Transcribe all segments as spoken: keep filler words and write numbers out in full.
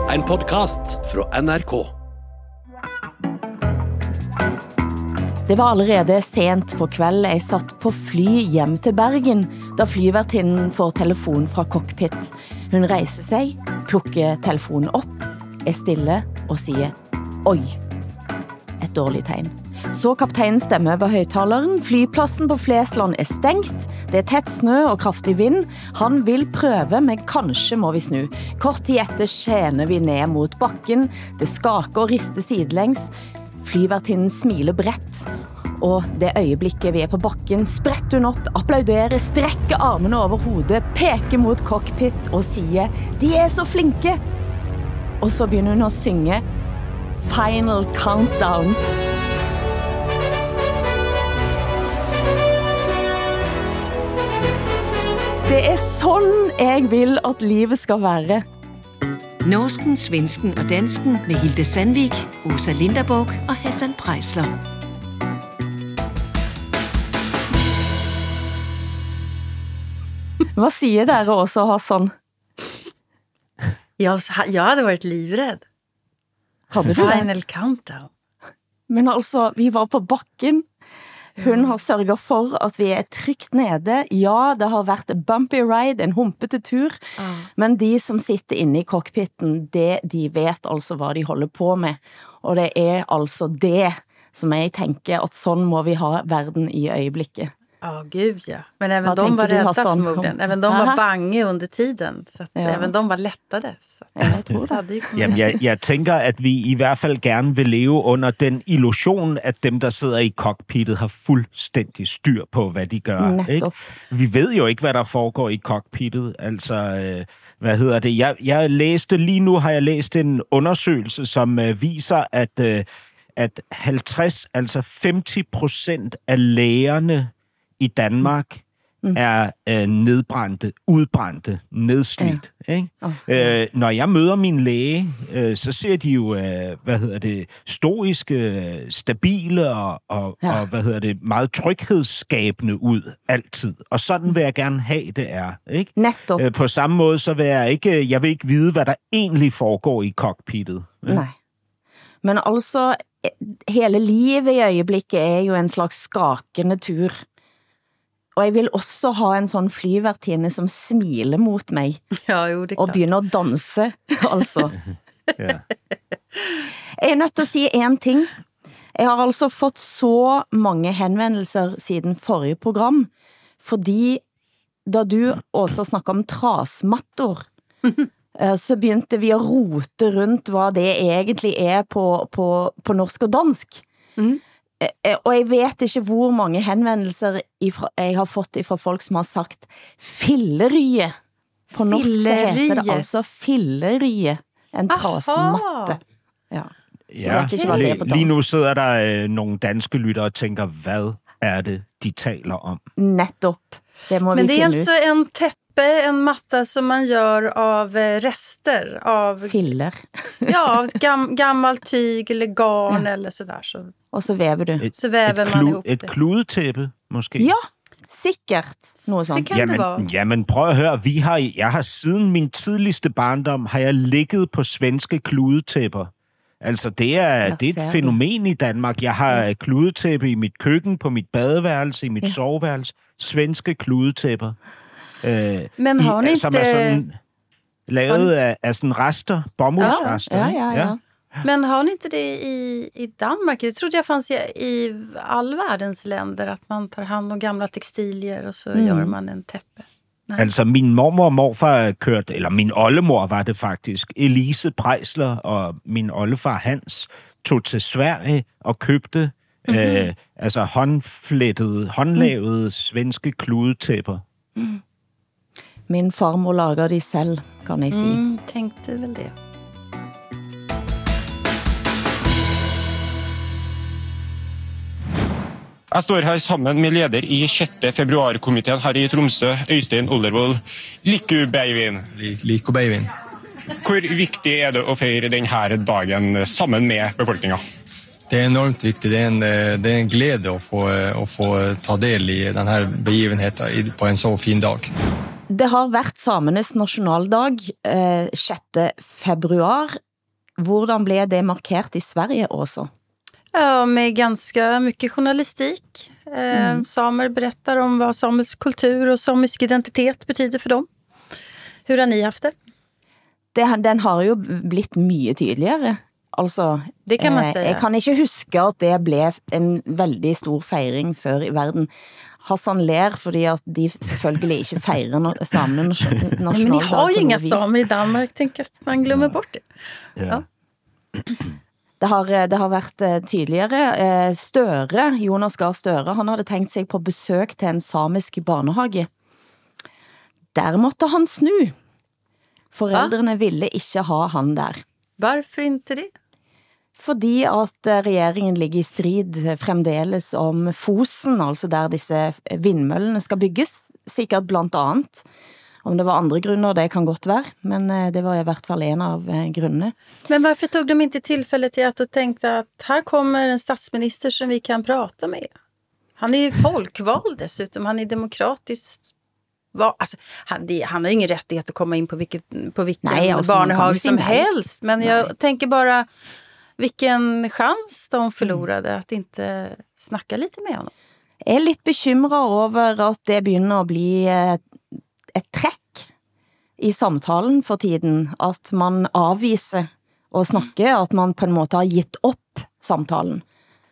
En podcast fra N R K. Det var allerede sent på kveld jeg satt på fly hjem til Bergen, da flyvertinnen får telefon fra cockpit. Hun reiser seg, plukker telefonen opp, er stille og sier «Oi!» Et dårlig tegn. Så kapteinen stemmer på høyttaleren, flyplassen på Flesland er stengt, det er tett snø og kraftig vind, han vil prøve, men kanskje må vi snu. Kort tid etter skjener vi ned mot bakken, det skaker og rister sidelengs, flyvertinnen smiler brett, og det øyeblikket vi er på bakken, spretter hun opp, applauderer, strekker armene over hodet, peker mot cockpit og sier «De er så flinke!» Og så begynner hun å synge «Final Countdown». Det er sånn jeg vil at livet skal være. Norsken, svensken og dansken med Hilde Sandvik, Åsa Linderborg og Hassan Preisler. Vad sier dere også, Hassan? Jag, jag hade varit livrädd. Hade du Final det? Countdown. Men altså, vi var på bakken. Hun har sørget for at vi er trygt nede. Ja, det har vært en bumpy ride, en humpete tur. Ah. Men de som sitter inne i cockpiten, det, de vet altså hva de holder på med. Og det er altså det som jeg tenker at sånn må vi ha verden i øyeblikket. Ja, oh, gud ja. Men även de var rädda förmodligen. Även de var bange under tiden. Så att ja. Även de var lättade. Så. Ja, jeg tror det. Jamen, jeg, jeg tænker, at vi i hvert fald gerne vil leve under den illusion, at dem, der sidder i cockpittet, har fuldstændig styr på, hvad de gør. Ikke? Vi ved jo ikke, hvad der foregår i cockpittet. Altså, øh, hvad hedder det? Jeg, jeg læste, lige nu har jeg læst en undersøgelse, som øh, viser, at, øh, at halvtreds, altså halvtreds procent af lægerne i Danmark mm. er øh, nedbrændte, udbrændte, nedslidt. Ja. Ikke? Okay. Øh, når jeg møder min læge, øh, så ser de jo, øh, hvad hedder det, stoiske, stabile og, og, ja. og hvad hedder det, meget tryghedsskabende ud altid. Og sådan vil jeg gerne have, det er. Ikke? Netop. Øh, på samme måde, så vil jeg ikke, jeg vil ikke vide, hvad der egentlig foregår i cockpittet. Ja? Nej. Men altså, hele livet i øjeblikket er jo en slags skakende tur. Og jeg vil også ha en sånn flyvertinne som smiler mot meg. Ja, jo, det er klart. Og begynner å danse, altså. Ja. Jeg er nødt til å si en ting. Jeg har altså fått så mange henvendelser siden forrige program, fordi da du også snakket om trasmatter, så begynte vi å rote rundt hva det egentlig er på, på, på norsk og dansk. Mhm. Og jeg vet ikke hvor mange henvendelser ifra, jeg har fått fra folk som har sagt fillerye. På norsk så heter det altså fillerye. En trasmatte. Ja, ja. Lige nu sidder der øh, nogle danske lyttere og tænker, hvad er det, de taler om? Netop. Det må Men vi det är finne alltså ut. en täppe, en matta som man gör av rester. Av filler. Ja, av gam, gammalt tyg eller garn ja. Eller sådär. Så. Og så vever du. Et, så vever et, man klu, ihop det. Et kludetæppe, måske? Ja, sikkert. Noget sådan. Det kan jamen, det være. Jamen, prøv at høre. Vi har, jeg har siden min tidligste barndom, har jeg ligget på svenske kludetæpper. Altså, det er, det er et fænomen i Danmark. Jeg har ja. kludetæppe i mit køkken, på mit badeværelse, i mit ja. soveværelse. Svenske kludetæpper. Øh, Men har ni i, som inte... er sådan lavet af, af sådan rester, bomuldsrester. Ja, ja, ja. ja. Men har ni inte det i, i Danmark? Det trodde jag fanns i, i all världens länder, att man tar hand om gamla textilier och så mm. gör man en täppe. Nej. Altså, min mormor og morfar kørte, eller min oldemor var det faktisk, Elise Preisler og min oldefar Hans, tog til Sverige og købte mm-hmm. øh, altså håndflettede, håndlavede mm. svenske kludetæpper. Mm. Min farmor lager de selv, kan jeg sige. Mm, tænkte vel det. Jeg står her sammen med leder i sjette februarkomiteen her i Tromsø, Øystein Oldervold. Liker du babyen? Liker babyen. Hvor viktig er det å feire denne dagen sammen med befolkningen? Det er enormt viktig. Det er en, det er en glede å få, å få ta del i denne begivenheten på en så fin dag. Det har vært samenes nationaldag eh, sjette februar. Hvordan ble det markert i Sverige också? Ja, med ganska mycket journalistik. Eh, mm. Samer berättar om vad samisk kultur och samisk identitet betyder för dem. Hur har ni haft det? det den har jo blitt mye tydeligere. Altså, det kan man säga. Eh, jeg kan ikke huske at det ble en veldig stor feiring før i verden. Hassan ler fordi at de selvfølgelig ikke feirer no samene nationaldag. Men ni har ju inga samer i Danmark, tänk att man glömmer bort det. Ja. Ja. Det har, det har vært tydeligere. Støre, Jonas Gahr Støre, han hadde tenkt seg på besøk til en samisk barnehage. Der måtte han snu. Foreldrene ville ikke ha han der. Varför inte det? Fordi at regjeringen ligger i strid fremdeles om Fosen, altså der disse vindmøllene skal bygges, sikkert blant annet. Om det var andre grunner, det kan godt være, men det var i hvert fall en av grunnene. Men varför tog de inte tillfället till att och tänkte att här kommer en statsminister som vi kan prata med? Han är ju folkvald dessutom, han är demokratiskt. Alltså, han, det, han har ingen rättighet att komma in på, vilket, på vilken Nej, alltså, barnehag som helst, men jag Nej. tänker bara vilken chans de förlorade mm. att inte snacka lite med honom. Jag är lite bekymrad över att det börjar bli ett träck i samtalen för tiden, att man avviser och snackar, att man på en måte har gitt upp samtalen.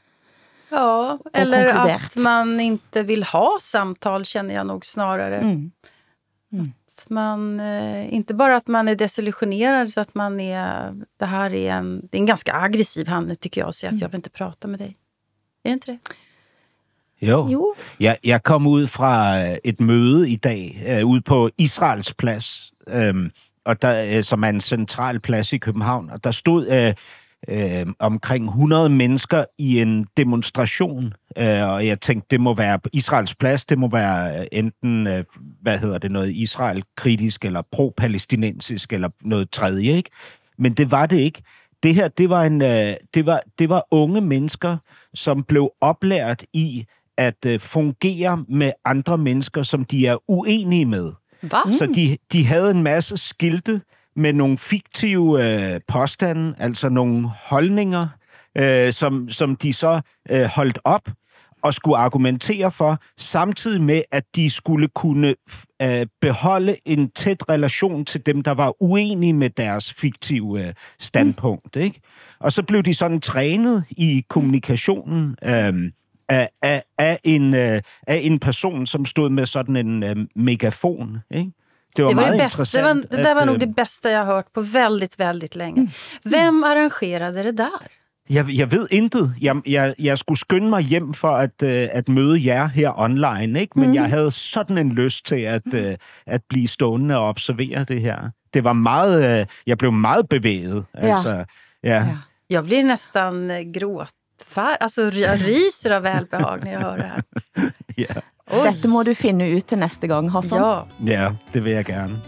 Ja, eller att man inte vill ha samtal, känner jag nog snarare. Mm. Mm. Att man, eh, inte bara att man är desillusionerad, så att man är, det här är en, det är en ganska aggressiv handling tycker jag, att säga att jag vill inte prata med dig. Är det inte det? Jo, jo. Jeg, jeg kom ud fra et møde i dag, øh, ude på Israels plads, øh, og der, øh, som er en central plads i København, og der stod øh, øh, omkring hundrede mennesker i en demonstration, øh, og jeg tænkte, det må være på Israels plads, det må være enten, øh, hvad hedder det, noget Israel-kritisk, eller pro-palæstinensisk, eller noget tredje, ikke? Men det var det ikke. Det her, det var, en, øh, det var, det var unge mennesker, som blev oplært i at øh, fungere med andre mennesker, som de er uenige med. Hvad? Så de, de havde en masse skilte med nogle fiktive øh, påstande, altså nogle holdninger, øh, som, som de så øh, holdt op og skulle argumentere for, samtidig med, at de skulle kunne øh, beholde en tæt relation til dem, der var uenige med deres fiktive øh, standpunkt. Mm. Ikke? Og så blev de sådan trænet i kommunikationen øh, af, af, af, en, øh, af en person, som stod med sådan en øh, megafon, ikke? Det var, det var meget det bästa, det var, det där var nog det bästa jag har hört på väldigt, väldigt länge. Mm. Vem arrangerade det där? Jeg, jeg ved intet. Jeg, jeg, jeg skulle skynde mig hjem for at, at møde jer her online, ikke? Men mm. jeg havde sådan en lyst til at, at blive stående og observere det her. Det var meget, jeg blev meget bevæget. Ja. Altså, ja. Ja. Jeg blir nästan gråtfärdig. Alltså, jeg ryser av välbehag när jag hör det här. Ja. Oj. Dette må du finne ut til næste gang, Hassan. Ja. Ja, det vil jeg gerne.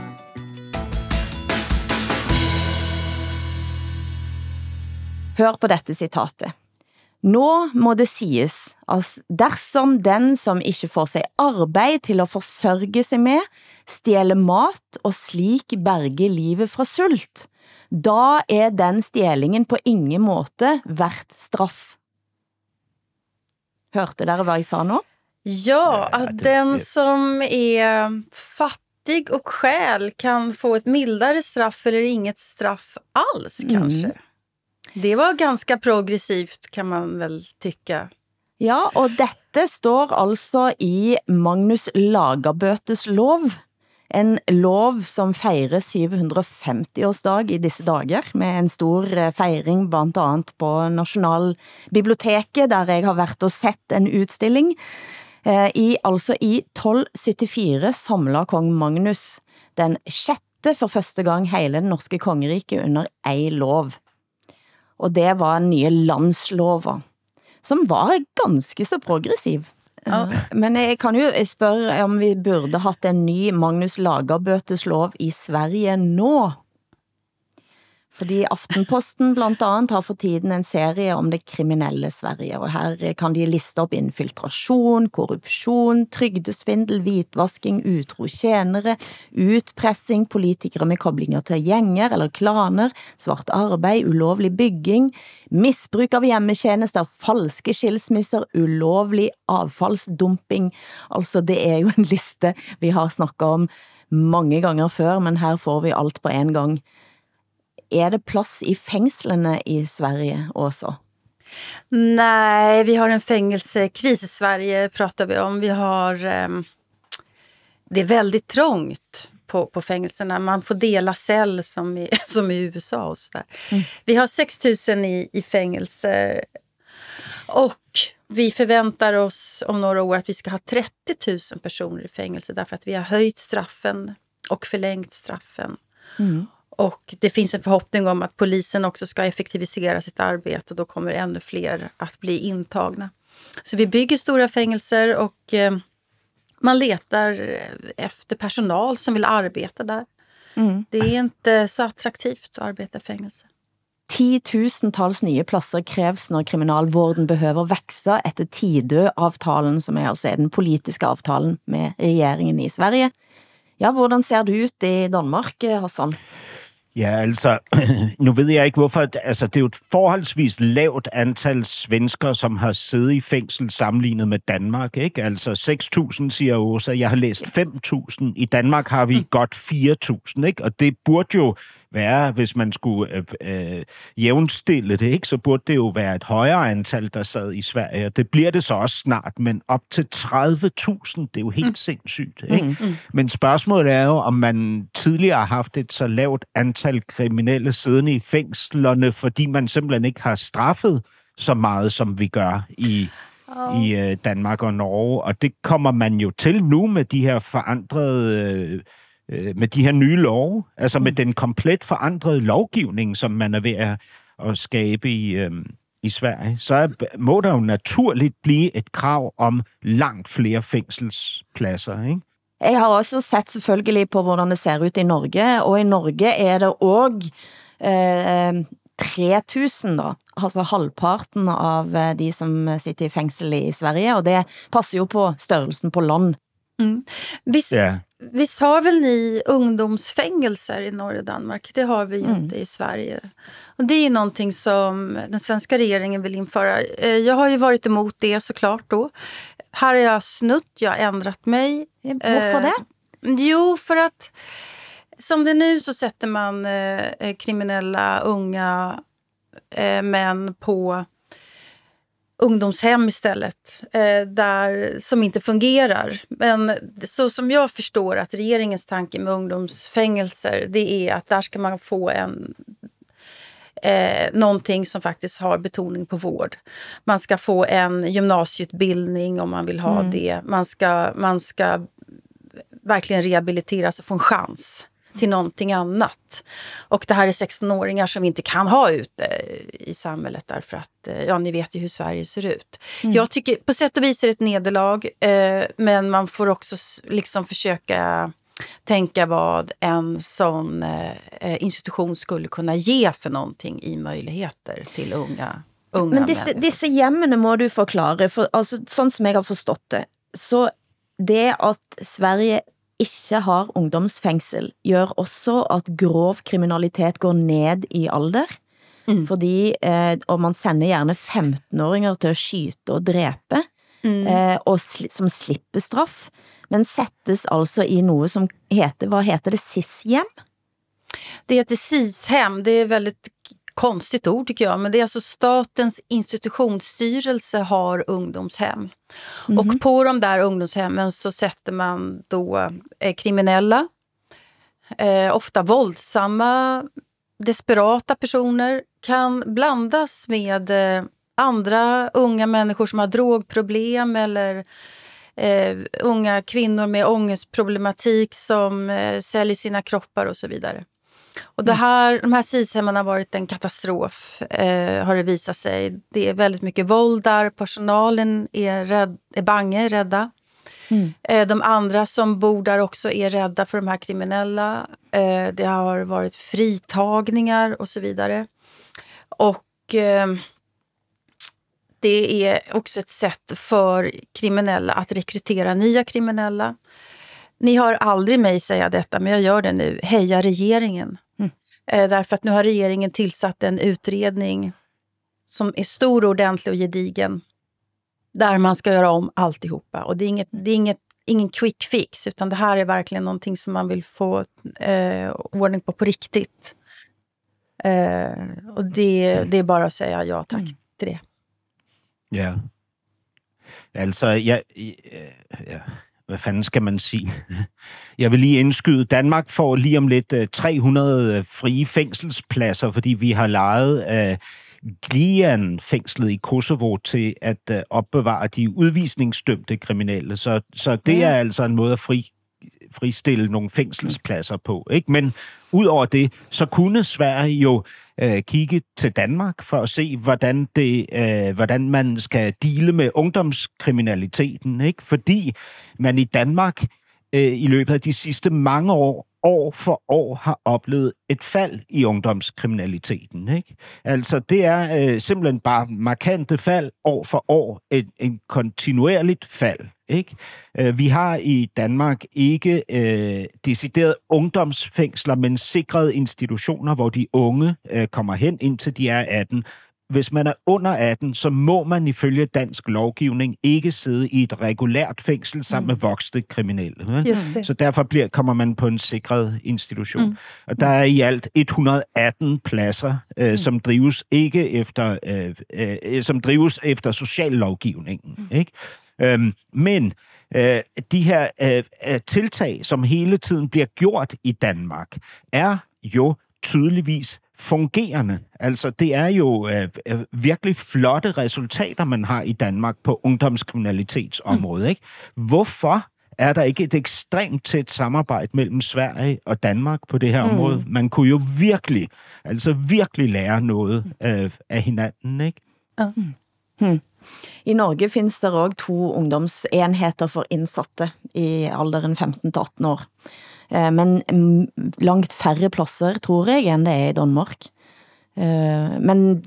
Hør på dette citatet. Nå må det sies at dersom den som ikke får seg arbeid til å forsørge seg med, stjæler mat og slik berger livet fra sult, da er den stjælingen på ingen måte verdt straff. Hørte dere hva jeg sa nå? Ja, att den som är fattig och skäl kan få ett mildare straff eller inget straff alls kanske. Mm. Det var ganska progressivt kan man väl tycka. Ja, og dette står altså i Magnus Lagabøtes lov. En lov som feirer syv hundre og femti-årsdag i disse dager, med en stor feiring blant annet på Nasjonalbiblioteket, der jeg har vært og sett en utstilling. I, altså i tolv syttifire samlet kong Magnus den sjette for første gang hele den norske kongeriket under ei lov. Og det var en nye landslova, som var ganske så progressiv. Ja. Men jeg kan jo spørre om vi burde hatt en ny Magnus Lagabøtes lov i Sverige nå. Fordi Aftenposten blant annet har for tiden en serie om det kriminelle Sverige, og her kan de liste opp infiltrasjon, korrupsjon, trygdesvindel, hvitvasking, utro tjenere, utpressing, politikere med koblinger til gjenger eller klaner, svart arbeid, ulovlig bygging, misbruk av hjemmetjenester, falske skilsmisser, ulovlig avfallsdumping. Altså det er jo en liste vi har snakket om mange ganger før, men her får vi alt på en gang. Er det plass i fängslene i Sverige också? Nej, vi har en fängelsekris i Sverige pratar vi om. Vi har um, det är väldigt trångt på på fängelserna. Man får dela cell som i som i U S A och så där. Mm. Vi har sex tusen i i fängelse och vi förväntar oss om några år att vi ska ha trettio tusen personer i fängelse därför att vi har höjt straffen och förlängt straffen. Mm. Och det finns en förhoppning om att polisen också ska effektivisera sitt arbete och då kommer ännu fler att bli intagna. Så vi bygger stora fängelser och eh, man letar efter personal som vill arbeta där. Mm. Det är inte så attraktivt att arbeta i fängelse. Titusentals nye plasser krävs når kriminalvården behøver växa etter Tidø-avtalen, som er altså den politiske avtalen med regeringen i Sverige. Ja, hvordan ser det ut i Danmark, Hassan? Ja, altså, nu ved jeg ikke hvorfor, altså det er jo et forholdsvis lavt antal svensker, som har siddet i fængsel sammenlignet med Danmark, ikke? Altså seks tusind, siger Åsa, jeg har læst fem tusind, i Danmark har vi godt fire tusind, ikke? Og det burde jo være, hvis man skulle øh, øh, jævnstille det, ikke? Så burde det jo være et højere antal, der sad i Sverige. Det bliver det så også snart, men op til tredive tusind, det er jo helt mm. sindssygt, ikke? Mm, mm. Men spørgsmålet er jo, om man tidligere har haft et så lavt antal kriminelle siddende i fængslerne, fordi man simpelthen ikke har straffet så meget, som vi gør i, oh. i øh, Danmark og Norge. Og det kommer man jo til nu med de her forandrede... Øh, med de her nye love, altså med den komplet forandrede lovgivning, som man er ved at, at skabe i, øhm, i Sverige, så er, må der jo naturligt blive et krav om langt flere fængselspladser, ikke? Jeg har også sett selvfølgelig på hvordan det ser ut i Norge, og i Norge er det også eh, tre tusen da, altså halvparten av de som sitter i fængsel i Sverige, og det passer jo på størrelsen på land. Mm. Visst, yeah. visst har väl ni ungdomsfängelser i Norge och Danmark? Det har vi ju mm. inte i Sverige. Och det är någonting som den svenska regeringen vill införa. Jag har ju varit emot det såklart då. Här har jag snutt, jag har ändrat mig. Varför det? Eh, jo, för att som det nu så sätter man eh, kriminella unga eh, män på ungdomshem istället, eh, där, som inte fungerar. Men så som jag förstår att regeringens tanke med ungdomsfängelser, det är att där ska man få en eh, någonting som faktiskt har betoning på vård. Man ska få en gymnasieutbildning om man vill ha mm. det. Man ska, man ska verkligen rehabiliteras och få en chans till någonting annat. Och det här är sexton-åringar som vi inte kan ha ute i samhället därför att, ja, ni vet ju hur Sverige ser ut. Mm. Jag tycker, på sätt och vis är det ett nederlag, eh, men man får också liksom försöka tänka vad en sån eh, institution skulle kunna ge för någonting i möjligheter till unga, unga Men disse, disse hjemmene må du forklare, for altså, sånn som jeg har forstått det, så det at Sverige ikke har ungdomsfængsel, gjør også at grov kriminalitet går ned i alder, mm. fordi eh, og man sender gjerne femten-åringer til å skyte og drepe, mm. eh, og sli, som slipper straff, men settes altså i noe som heter, vad heter det, S I S-hem? Det heter S I S-hem, det är väldigt konstigt ord tycker jag, men det är alltså Statens institutionsstyrelse har ungdomshem. Mm. Och på de där ungdomshemmen så sätter man då eh, kriminella, eh, ofta våldsamma, desperata personer, kan blandas med eh, andra unga människor som har drogproblem eller eh, unga kvinnor med ångestproblematik som eh, säljer sina kroppar och så vidare. Och det här, de här S I S-hemmen har varit en katastrof, eh, har det visat sig. Det är väldigt mycket våld där, personalen är, rädd, är bange, rädda. Mm. Eh, de andra som bor där också är rädda för de här kriminella. Eh, det har varit fritagningar och så vidare. Och eh, det är också ett sätt för kriminella att rekrytera nya kriminella. Ni hör aldrig mig säga detta, men jag gör det nu. Heja regeringen. Mm. Eh, därför att nu har regeringen tillsatt en utredning som är stor, ordentlig och gedigen. Där man ska göra om alltihopa. Och det är, inget, det är inget, ingen quick fix, utan det här är verkligen någonting som man vill få eh, ordning på på riktigt. Eh, och det, det är bara att säga ja tack mm. till det. Ja. Altså, jeg, ja, hvad fanden skal man sige? Jeg vil lige indskyde, Danmark får lige om lidt tre hundrede frie fængselspladser, fordi vi har lejet af Glian-fængslet i Kosovo til at uh, opbevare de udvisningsdømte kriminelle. Så, så det ja. er altså en måde at fri, fristille nogle fængselspladser på. Ikke? Men udover det, så kunne Sverige jo uh, kigge til Danmark for at se, hvordan, det, uh, hvordan man skal deale med ungdomskriminaliteten. Ikke? Fordi man i Danmark uh, i løbet af de sidste mange år år for år har oplevet et fald i ungdomskriminaliteten. Ikke? Altså, det er øh, simpelthen bare markante fald år for år. Et, et kontinuerligt fald. Ikke? Øh, vi har i Danmark ikke øh, decideret ungdomsfængsler, men sikrede institutioner, hvor de unge øh, kommer hen, indtil de er atten. Hvis man er under atten, så må man ifølge dansk lovgivning ikke sidde i et regulært fængsel sammen mm. med voksne kriminelle. Så derfor bliver, kommer man på en sikret institution. Mm. Og der er i alt et hundrede og atten pladser, øh, mm. som drives ikke efter, øh, øh, som drives efter sociallovgivningen. Mm. Ikke? Øhm, men øh, de her øh, tiltag, som hele tiden bliver gjort i Danmark, er jo tydeligvis fungerende. Altså, det er jo øh, virkelig flotte resultater, man har i Danmark på ungdomskriminalitetsområdet. Ikke? Hvorfor er der ikke et ekstremt tæt samarbejde mellem Sverige og Danmark på det her område? Mm. Man kunne jo virkelig, altså virkelig lære noget øh, af hinanden, ikke? Mm. Hmm. I Norge findes der også to ungdomsenheter for indsatte i alderen femten til atten år. Men langt færre pladser, tror jeg, end det er i Danmark. Men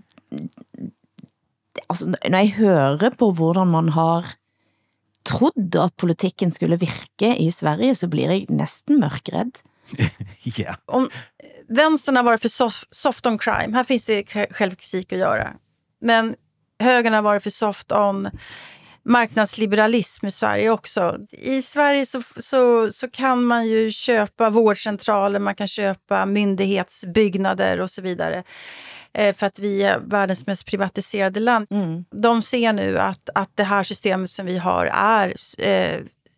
altså, når jeg hører på hvordan man har trodd at politikken skulle virke i Sverige, så blir jeg næsten mørkredd. Ja. Om vänstern har varit för soft, soft on crime, här finns det självkritik att göra. Men högern har varit för soft on marknadsliberalism i Sverige också. I Sverige så, så, så kan man ju köpa vårdcentraler, man kan köpa myndighetsbyggnader och så vidare. Eh, för att vi är världens mest privatiserade land. Mm. De ser nu att, att det här systemet som vi har är eh,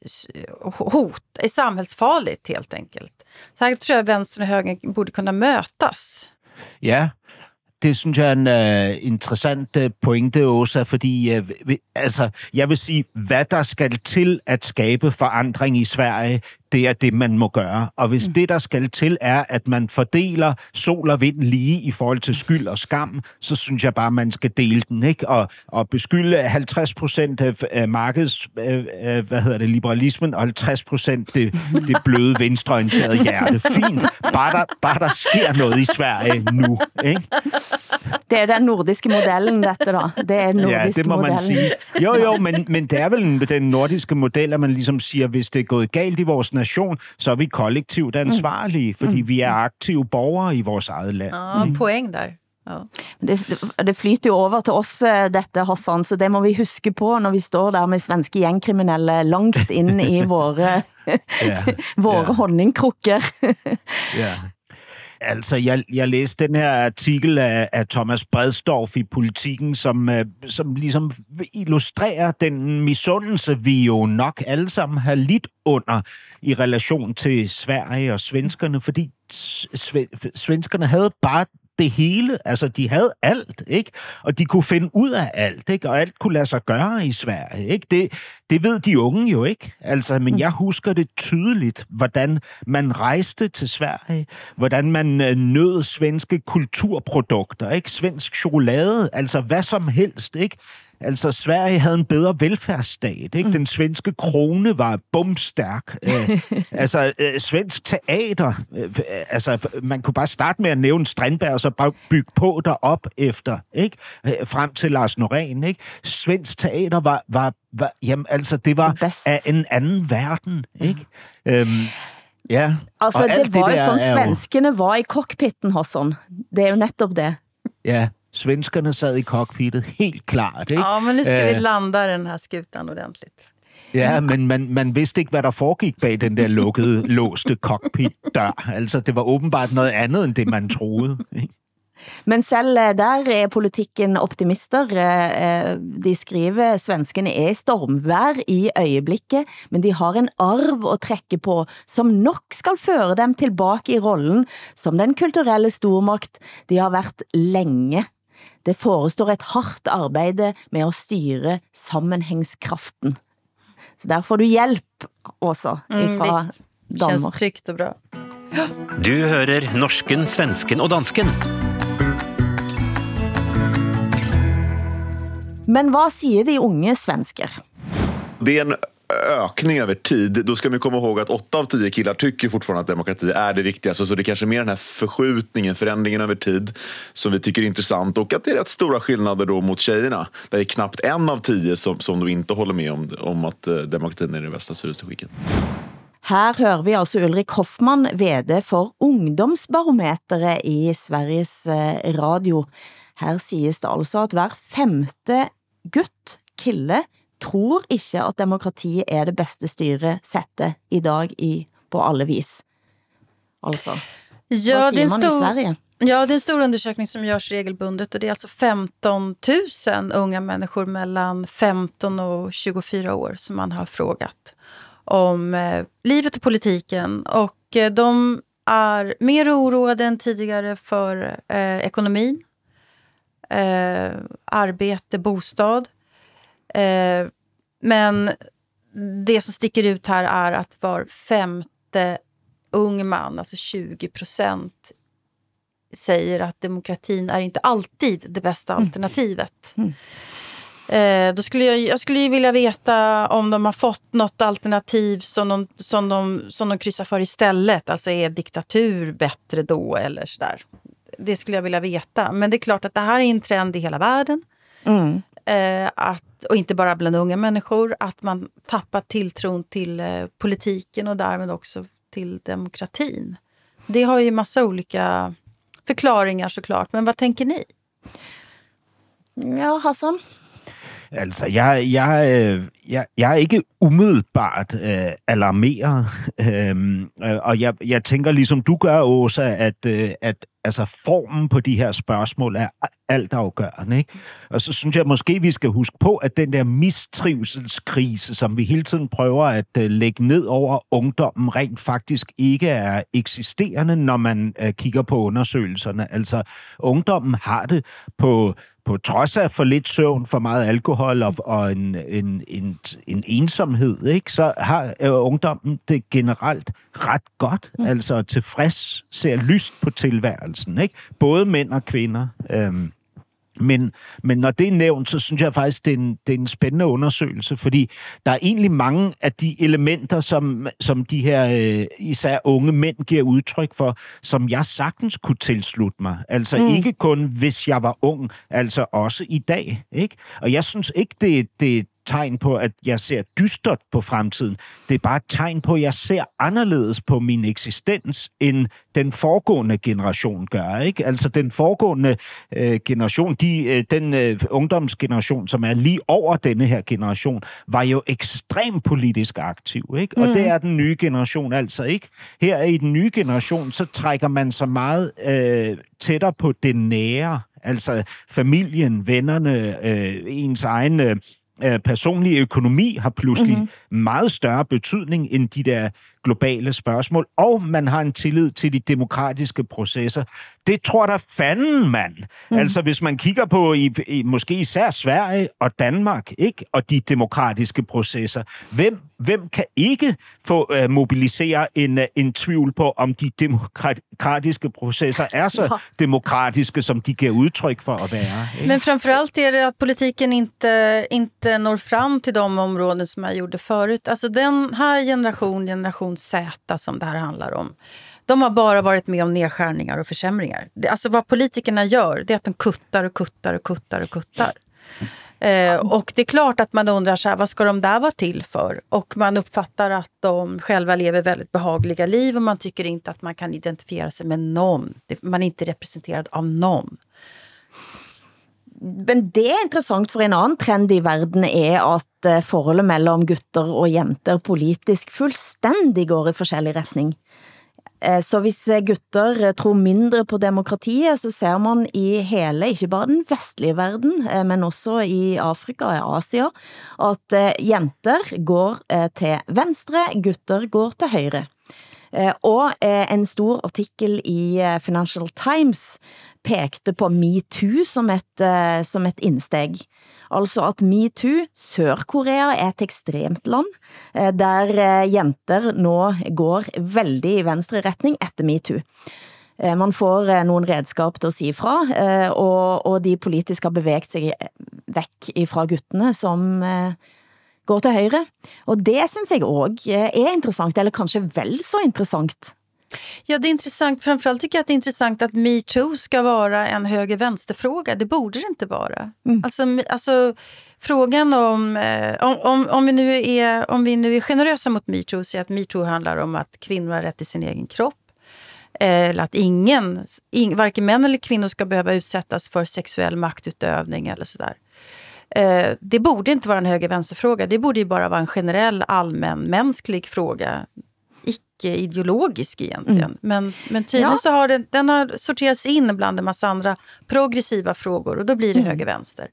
hot, är samhällsfarligt helt enkelt. Så här tror jag vänstern och högern borde kunna mötas. Ja, det synes jeg er en uh, interessant uh, pointe, Åsa, fordi uh, vi, altså, jeg vil sige, hvad der skal til at skabe forandring i Sverige, det er det, man må gøre. Og hvis mm. det, der skal til, er, at man fordeler sol og vind lige i forhold til skyld og skam, så synes jeg bare, man skal dele den, ikke? Og, og beskylde halvtreds procent af markeds, øh, hvad hedder det, liberalismen, og halvtreds procent det, det bløde venstreorienterede hjerte. Fint. Bare der, bare der sker noget i Sverige nu, ikke? Det er den nordiske modellen, dette da. Det er den nordiske ja, det må modellen. Man sige. Jo, jo, men, men det er vel den nordiske model, at man ligesom siger, hvis det er gået galt i vores nation, så er vi kollektivt ansvarlige, fordi vi er aktive borgere i vores eget land. Ja, mm. poäng der. Ja. Det, det flyter jo over til os, dette, Hassan, så det må vi huske på, når vi står der med svenske gjengkriminelle langt inn i våre, ja, våre ja. honningkrukker. Ja. Altså, jeg, jeg læste den her artikel af, af Thomas Bredsdorff i Politikken, som, som ligesom illustrerer den misundelse, vi jo nok alle sammen har lidt under i relation til Sverige og svenskerne, fordi svenskerne havde bare det hele, altså de havde alt, ikke? Og de kunne finde ud af alt, ikke? Og alt kunne lade sig gøre i Sverige, ikke? Det, det ved de unge jo ikke, altså, men jeg husker det tydeligt, hvordan man rejste til Sverige, hvordan man nød svenske kulturprodukter, ikke? Svensk chokolade, altså hvad som helst, ikke? Altså, Sverige havde en bedre velfærdsstat, ikke? Den svenske krone var bumstærk. Øh, altså, øh, svensk teater, øh, altså, man kunne bare starte med at nævne Strindberg, og så bare bygge på derop efter, ikke? Øh, frem til Lars Norén, ikke? Svensk teater var, var, var jamen, altså, det var Best. af en anden verden, ikke? Ja. Øhm, ja. Altså, Og det alt var jo der sådan, er jo- svenskene var i cockpitten, Hassan. Det er jo netop det. Ja, svenskerne sad i cockpittet, helt klart, ikke? Ja, men nu ska vi Øh, landa den här skutan ordentligt. Ja, men man, man vidste ikke, hvad der foregik bag den der lukkede, låste cockpit-dør. Altså, det var åbenbart noget andet, end det, man troede. Ikke? Men selv eh, der er politikken optimister. Eh, eh, De skriver, svenskene er i stormvær i øjeblikket, men de har en arv at trække på, som nok skal føre dem tilbage i rollen som den kulturelle stormagt de har været længe. Det forestår et hardt arbejde med at styre sammenhængskraften. Så der får du hjælp også Mm, fra visst. Känns Danmark. tryggt och bra. Du hører norsken, svensken og dansken. Men hvad siger de unge svensker? Det är en ökning över tid. Då ska man komma ihåg att åtta av tio killar tycker fortfarande att demokrati är det viktigaste. Så det är kanske mer den här förskjutningen, förändringen över tid som vi tycker är intressant. Och att det är rätt stora skillnader då mot tjejerna. Det är knappt en av tio som, som då inte håller med om, om att eh, demokratin är det bästa styrelseskicket. Her hører vi altså Ulrik Hoffmann, vd for Ungdomsbarometeret i Sveriges eh, Radio. Her siges det altså, at hver femte gutt, kille, tror ikke, at demokrati er det bedste styresettet i dag i, på alle vis. Altså, Ja, hvad det är siger en man i stor, Sverige? ja, det är en stor undersökning som görs regelbundet och det är alltså femton tusen unga människor mellan femton och tjugofyra år som man har frågat om eh, livet och politiken, och eh, de är mer oroade än tidigare för eh, ekonomin, eh, arbete, bostad. Eh, men det som sticker ut här är att var femte ung man, alltså tjugo procent, säger att demokratin är inte alltid det bästa alternativet. Mm. Eh, då skulle jag, jag skulle ju vilja veta om de har fått något alternativ som de, som de, som de kryssar för istället. Alltså är diktatur bättre då eller sådär. Det skulle jag vilja veta. Men det är klart att det här är en trend i hela världen. Mm. Eh, att, och inte bara bland unga människor. Att man tappar tilltron till eh, politiken och därmed också till demokratin. Det har ju massa olika förklaringar såklart. Men vad tänker ni? Ja, Hassan? Altså, jeg, jeg, øh, jeg, jeg er ikke umiddelbart øh, alarmeret, øhm, øh, og jeg, jeg tænker, ligesom du gør, Åsa, at, øh, at altså, formen på de her spørgsmål er altafgørende, ikke? Og så synes jeg måske, vi skal huske på, at den der mistrivselskrise, som vi hele tiden prøver at øh, lægge ned over ungdommen, rent faktisk ikke er eksisterende, når man øh, kigger på undersøgelserne. Altså, ungdommen har det på... på trods af for lidt søvn, for meget alkohol og, og en, en, en, en ensomhed, ikke? Så har øh, ungdommen det generelt ret godt, mm. altså tilfreds, ser lyst på tilværelsen, ikke? Både mænd og kvinder. Øhm. Men, men når det er nævnt, så synes jeg faktisk, det er en, det er en spændende undersøgelse, fordi der er egentlig mange af de elementer, som, som de her øh, især unge mænd giver udtryk for, som jeg sagtens kunne tilslutte mig. Altså mm. ikke kun, hvis jeg var ung, altså også i dag, ikke? Og jeg synes ikke, det, det er tegn på, at jeg ser dystert på fremtiden. Det er bare et tegn på, at jeg ser anderledes på min eksistens, end den foregående generation gør, ikke? Altså den foregående øh, generation, de, øh, den øh, ungdomsgeneration, som er lige over denne her generation, var jo ekstremt politisk aktiv, ikke? Og mm. det er den nye generation altså ikke. Her i den nye generation, så trækker man så meget øh, tættere på det nære, altså familien, vennerne, øh, ens egen... Øh, personlig økonomi har pludselig mm-hmm. meget større betydning end de der globale spørgsmål, og man har en tillid til de demokratiske processer. Det tror der fanden, mand. Mm. Altså, hvis man kigger på i, i, måske især Sverige og Danmark, ikke? Og de demokratiske processer, hvem, hvem kan ikke få uh, mobilisere en, uh, en tvivl på, om de demokratiske processer er så ja. demokratiske, som de giver udtryk for at være? Ikke? Men framförallt är det att politiken inte, inte når fram till de områden som jag gjorde förut. Alltså den här generation, generation Z som det här handlar om, de har bara varit med om nedskärningar och försämringar. Det, alltså vad politikerna gör, det är att de kuttar och kuttar och kuttar och kuttar. Eh, och det är klart att man undrar så här, vad ska de där vara till för? Och man uppfattar att de själva lever väldigt behagliga liv och man tycker inte att man kan identifiera sig med någon. Man är inte representerad av någon. Men det er interessant, for en annen trend i verden er at forholdet mellom gutter og jenter politisk fullstændig går i forskellig retning. Så hvis gutter tror mindre på demokratiet, så ser man i hele, ikke bare den vestlige verden, men også i Afrika og Asia, at jenter går til venstre, gutter går til højre. Og en stor artikel i Financial Times pekte på MeToo som et, som et indsteg. Altså at MeToo, Sør-Korea er et ekstremt land, der jenter nå går veldig i venstre retning etter MeToo. Man får noen redskap til å si fra, og, og de politisk har bevægt seg vekk fra guttene som går til højre. Og det synes jeg også er interessant, eller kanskje vel så interessant. Ja, det är intressant. Framförallt tycker jag att det är intressant att MeToo ska vara en höger-vänster-fråga. Det borde det inte vara. Mm. Alltså, alltså frågan om, om, om, om, vi nu är, om vi nu är generösa mot MeToo, så att MeToo handlar om att kvinnor har rätt till sin egen kropp. Eller att ingen, ing, varken män eller kvinnor ska behöva utsättas för sexuell maktutövning eller sådär. Eh, det borde inte vara en höger-vänster-fråga. Det borde ju bara vara en generell, allmän, mänsklig fråga. Icke-ideologisk egentligen. Mm. Men, men tydligen ja. så har den, den har sorterats in bland en massa andra progressiva frågor. Och då blir det mm. höger-vänster.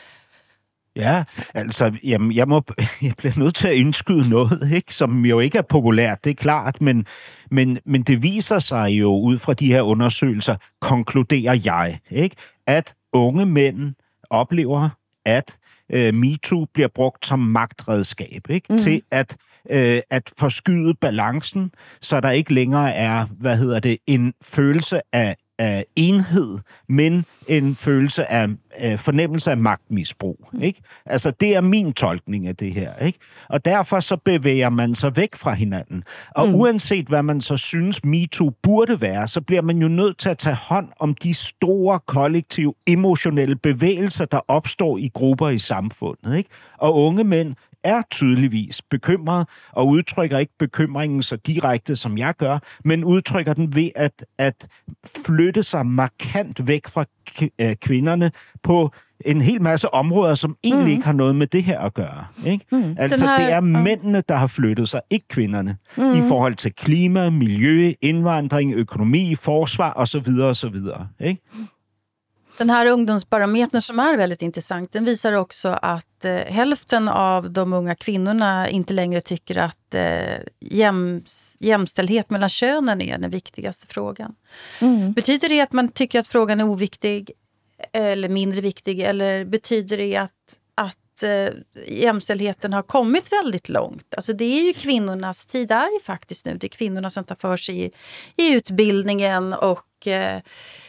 Ja, altså, jamen, jeg, må, jeg bliver nødt til at indskyde noget, ikke, som jo ikke er populært, det er klart, men, men, men det viser sig jo ud fra de her undersøgelser, konkluderer jeg, ikke, at unge mænd oplever, at øh, MeToo bliver brugt som magtredskab, ikke, mm. til at, øh, at forskyde balancen, så der ikke længere er, hvad hedder det, en følelse af af enhed, men en følelse af, af fornemmelse af magtmisbrug, ikke? Altså, det er min tolkning af det her, ikke? Og derfor så bevæger man sig væk fra hinanden. Og mm. uanset hvad man så synes MeToo burde være, så bliver man jo nødt til at tage hånd om de store kollektive emotionelle bevægelser, der opstår i grupper i samfundet, ikke? Og unge mænd er tydeligvis bekymret, og udtrykker ikke bekymringen så direkte, som jeg gør, men udtrykker den ved at, at flytte sig markant væk fra k- kvinderne på en hel masse områder, som egentlig mm. ikke har noget med det her at gøre. Ikke? Mm. Altså, her, det er mændene, der har flyttet sig, ikke kvinderne, mm. i forhold til klima, miljø, indvandring, økonomi, forsvar osv. osv. Ikke? Den här ungdomsbarometern som är väldigt intressant, den visar också att eh, hälften av de unga kvinnorna inte längre tycker att eh, jäm, jämställdhet mellan könen är den viktigaste frågan. Mm. Betyder det att man tycker att frågan är oviktig eller mindre viktig, eller betyder det att, att eh, jämställdheten har kommit väldigt långt? Alltså det är ju kvinnornas tid, är ju faktiskt nu. Det är kvinnorna som tar för sig i, i utbildningen och eh,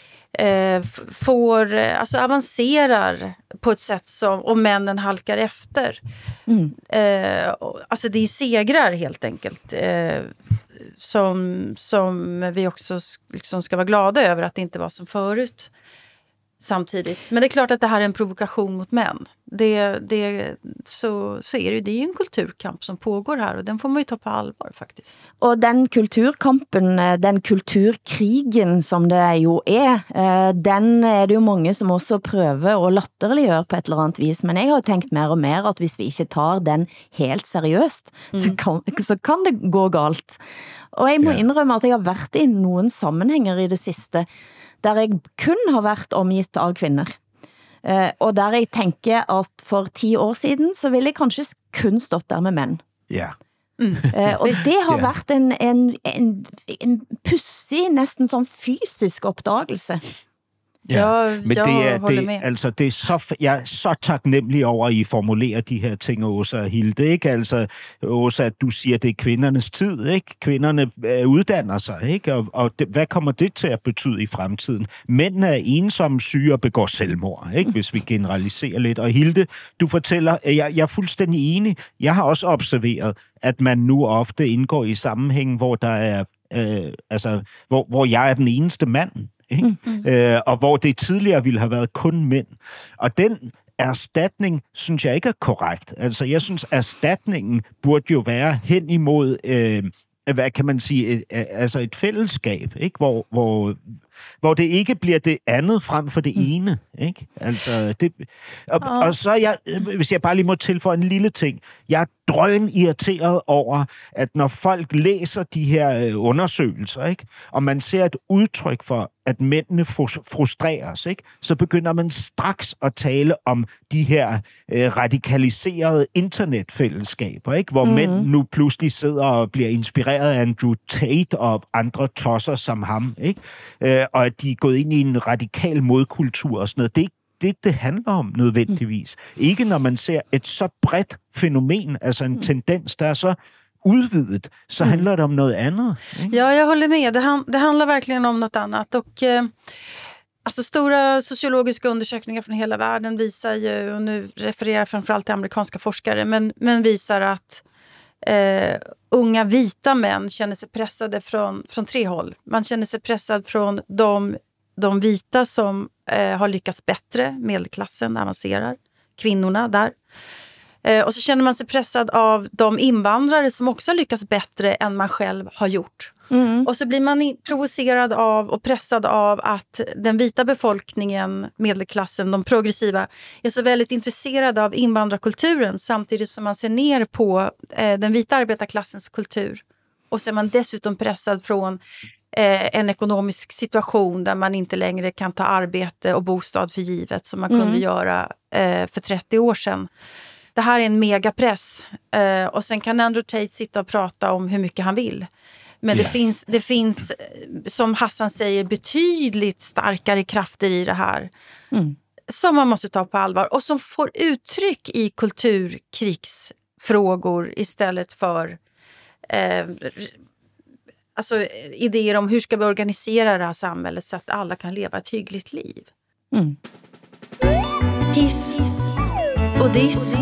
Eh, får, alltså avancerar på ett sätt som, och männen halkar efter. Mm. Eh, alltså det är segrar helt enkelt. Eh, som, som vi också liksom ska vara glada över att det inte var som förut. Samtidigt. Men det är klart att det här är en provokation mot män. Det, det, så, så är det, det är ju en kulturkamp som pågår här, och den får man ju ta på allvar faktiskt. Og den kulturkampen, den kulturkrigen som det jo er, den er det jo mange som også prøver å latterliggjøre på et eller annet vis. Men jeg har tenkt mer og mer at hvis vi ikke tar den helt seriøst, mm. så, kan, så kan det gå galt. Og jeg må yeah. innrømme at jeg har vært i noen sammenhenger i det siste, der jeg kun har vært omgitt av kvinner. Uh, og der jeg tenker at for ti år siden, så ville jeg kanskje kun stått der med menn. Ja. Mm. Uh, og det har været en, en, en, en pussig, næsten som fysisk opdagelse. Ja, jeg, men jeg det er, holder det, med. altså, det er så, jeg er så taknemmelig over, at I formulerer de her ting, Åsa og Hilde, ikke? Altså, Åsa, at du siger, at det er kvindernes tid, ikke? Kvinderne øh, uddanner sig, ikke? Og, og det, hvad kommer det til at betyde i fremtiden? Mændene er ensomme, syge og begår selvmord, ikke? Hvis vi generaliserer lidt. Og Hilde, du fortæller, jeg, jeg er fuldstændig enig. Jeg har også observeret, at man nu ofte indgår i sammenhæng, hvor der er, øh, altså, hvor, hvor jeg er den eneste mand. Ikke? Mm-hmm. Øh, og hvor det tidligere ville have været kun mænd. Og den erstatning, synes jeg ikke er korrekt. Altså, jeg synes, erstatningen burde jo være hen imod, øh, hvad kan man sige, et, altså et fællesskab, ikke? Hvor, hvor, hvor det ikke bliver det andet frem for det ene. Ikke? Altså, det, og, oh. og så jeg, hvis jeg bare lige må tilføje en lille ting. Jeg er drøn irriteret over, at når folk læser de her undersøgelser, ikke? Og man ser et udtryk for, at mændene frustreres, ikke? Så begynder man straks at tale om de her øh, radikaliserede internetfællesskaber, ikke? Hvor mm. mænd nu pludselig sidder og bliver inspireret af Andrew Tate og andre tosser som ham, ikke? Øh, og at de er gået ind i en radikal modkultur og sådan noget. Det er ikke det, det handler om nødvendigvis. Mm. Ikke når man ser et så bredt fænomen, altså en mm. tendens, der er så udvidet, så mm. handler det om noget andet. Ikke? Ja, jag håller med. Det, han, det handlar verkligen om något annat. Och, eh, alltså, stora sociologiska undersökningar från hela världen visar ju, och nu refererar framförallt till amerikanska forskare, men, men visar att eh, unga vita män känner sig pressade från, från tre håll. Man känner sig pressad från de, de vita som eh, har lyckats bättre, medelklassen avancerar, kvinnorna där. Eh, och så känner man sig pressad av de invandrare som också har lyckats bättre än man själv har gjort. Mm. Och så blir man provocerad av och pressad av att den vita befolkningen, medelklassen, de progressiva, är så väldigt intresserade av invandrarkulturen samtidigt som man ser ner på eh, den vita arbetarklassens kultur. Och så är man dessutom pressad från eh, en ekonomisk situation där man inte längre kan ta arbete och bostad för givet som man mm. kunde göra eh, för trettio år sedan. Det här är en megapress. Eh, och sen kan Andrew Tate sitta och prata om hur mycket han vill. Men det, yeah. finns, det finns, som Hassan säger, betydligt starkare krafter i det här. Mm. Som man måste ta på allvar. Och som får uttryck i kulturkrigsfrågor istället för eh, alltså, idéer om hur ska vi organisera det här samhället så att alla kan leva ett hyggligt liv. Mm. Hiss och diss.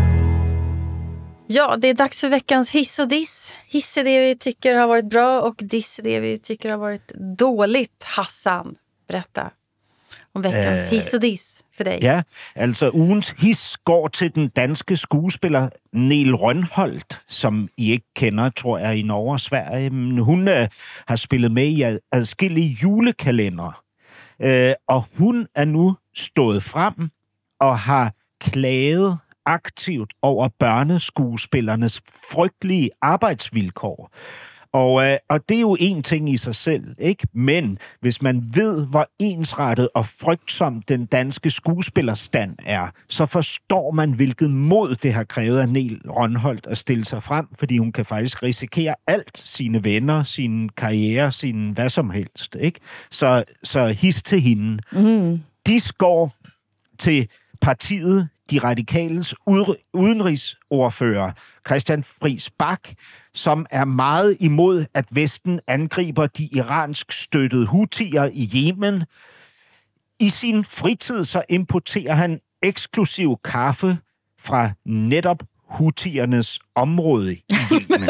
Ja, det är dags för veckans hiss och diss. Hiss är det vi tycker har varit bra och diss är det vi tycker har varit dåligt. Hassan, berätta om veckans øh, hiss og diss for dig. Ja, altså ugens hiss går til den danske skuespiller Niel Rønholt, som I ikke kender, tror jeg, i Norge og Sverige. Hun øh, har spillet med i adskillige julekalender, øh, og hun er nu stået frem og har klaget aktivt over børneskuespillernes frygtelige arbejdsvilkår. Og, øh, og det er jo en ting i sig selv, ikke? Men hvis man ved, hvor ensrettet og frygtsom den danske skuespillerstand er, så forstår man, hvilket mod det har krævet af Niel Rønholt at stille sig frem, fordi hun kan faktisk risikere alt, sine venner, sin karriere, sin hvad som helst, ikke? Så, så his til hende. Mm. De går til partiet De Radikales udenrigsordfører, Christian Friis Bach, som er meget imod, at Vesten angriber de iransk støttede Houthier i Yemen. I sin fritid så importerer han eksklusiv kaffe fra netop Houthiernes område i Yemen.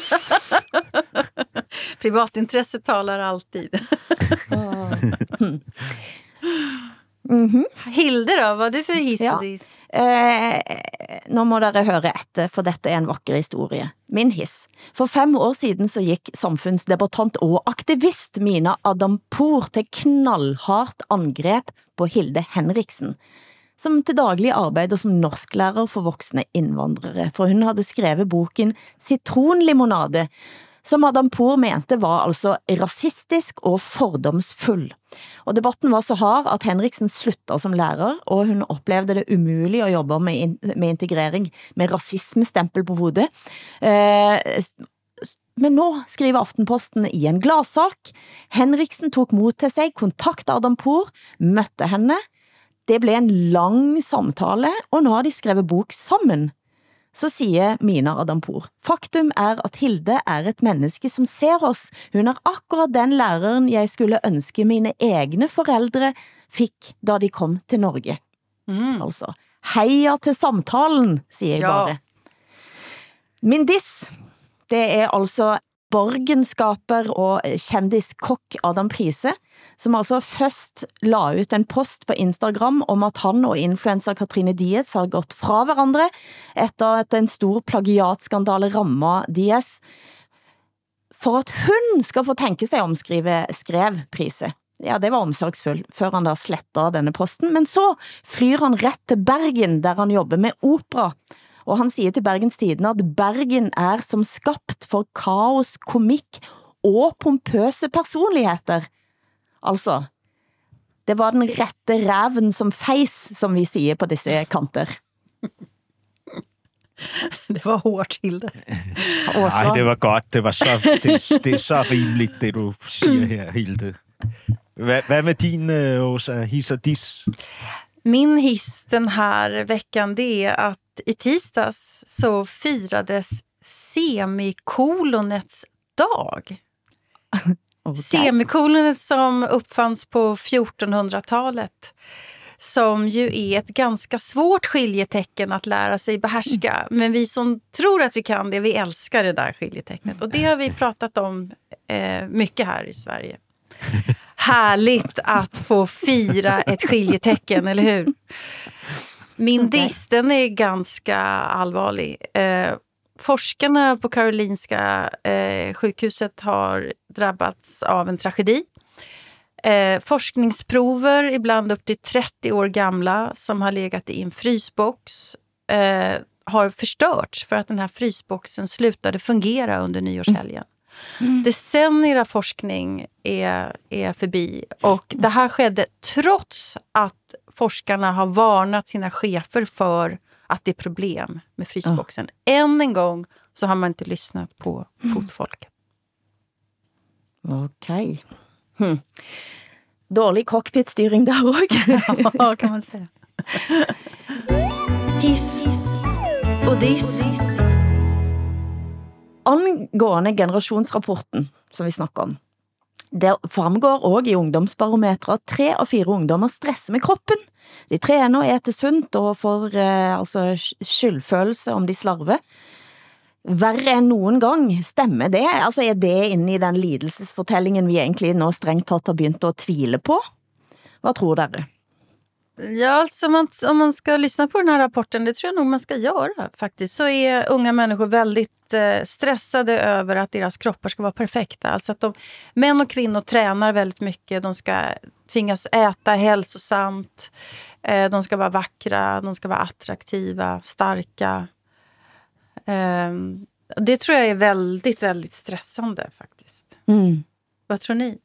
Privatintresse talar alltid. Mm-hmm. Hilde da, hva er du for hiss og diss? Ja. Eh, nå må dere høre etter, for dette er en vakker historie. Min hiss. For fem år siden så gikk samfunnsdebattant og aktivist Mina Adampour til knallhardt angrep på Hilde Henriksen, som til daglig arbeider som norsklærer for voksne innvandrere, for hun hadde skrevet boken Citronlimonade, som Adam Poor mente var altså rasistisk og fordomsfull. Og debatten var så hard at Henriksen sluttet som lærer, og hun opplevde det umulig å jobbe med, in med integrering, med rasismestempel på hodet. Eh, men nå skriver Aftenposten i en gladsak. Henriksen tok mot til seg, kontaktet Adam Poor, møtte henne. Det ble en lang samtale, og nå har de skrevet bok sammen. Så sier Mina Adam Poor, faktum er at Hilde er et menneske som ser oss. Hun er akkurat den læreren jeg skulle ønske mine egne foreldre fikk da de kom til Norge. Mm. Altså, heia til samtalen, sier jeg ja. bare. Min diss, det er altså borgenskaper og kjendiskokk Adam Prise, som altså først la ut en post på Instagram om at han og influencer Katrine Diez har gått fra hverandre etter at en stor plagiatskandale rammet Diez, for at hun skal få tenke seg om, skrive, skrev Prise. Ja, det var omsorgsfull før han da slettet denne posten, men så flyr han rett til Bergen, der han jobber med opera, og han sier til Bergens Tidende at Bergen er som skapt for kaos, komikk og pompøse personligheter. Altså, det var den rette ræven som feis, som vi sier på disse kanter. Det var hårdt, Hilde. Nej, det var godt. Det, var så, det, det er så rimeligt, det du siger her, Hilde. Hvad, hvad med din, Åsa, hiss og diss? Min hiss den här veckan, det är att i tisdags så firades semikolonets dag. Okay. Semikolonet som uppfanns på fjortonhundratalet, som ju är ett ganska svårt skiljetecken att lära sig behärska. Men vi som tror att vi kan det, vi älskar det där skiljetecknet. Och det har vi pratat om eh, mycket här i Sverige. Härligt att få fira ett skiljetecken, eller hur? Min okay. diss, den är ganska allvarlig. Eh, forskarna på Karolinska eh, sjukhuset har drabbats av en tragedi. Eh, forskningsprover, ibland upp till trettio år gamla, som har legat i en frysbox, eh, har förstörts för att den här frysboxen slutade fungera under nyårshelgen. Mm. Decennier av forskning är, är förbi, och det här skedde trots att forskarna har varnat sina chefer för att det är problem med frysboxen. Mm. Än en gång så har man inte lyssnat på mm. fotfolket. Okej. Okay. Hm. Dårlig cockpitstyring där också. Ja, kan man säga. Hiss och diss. Angående generasjonsrapporten som vi snakker om, det framgår også i ungdomsbarometret at tre av fire ungdommer stresser med kroppen. De trener og eter sunt og får eh, altså skyldfølelse om de slarver. Verre enn noen gang, stemmer det? Altså er det inne i den lidelsesfortellingen vi egentlig nå strengt tatt har begynt å tvile på? Hva tror dere? Ja, alltså man, om man ska lyssna på den här rapporten, det tror jag nog man ska göra faktiskt, så är unga människor väldigt eh, stressade över att deras kroppar ska vara perfekta. Alltså att de, män och kvinnor tränar väldigt mycket, de ska tvingas äta hälsosamt, eh, de ska vara vackra, de ska vara attraktiva, starka. Eh, det tror jag är väldigt, väldigt stressande faktiskt. Mm. Vad tror ni?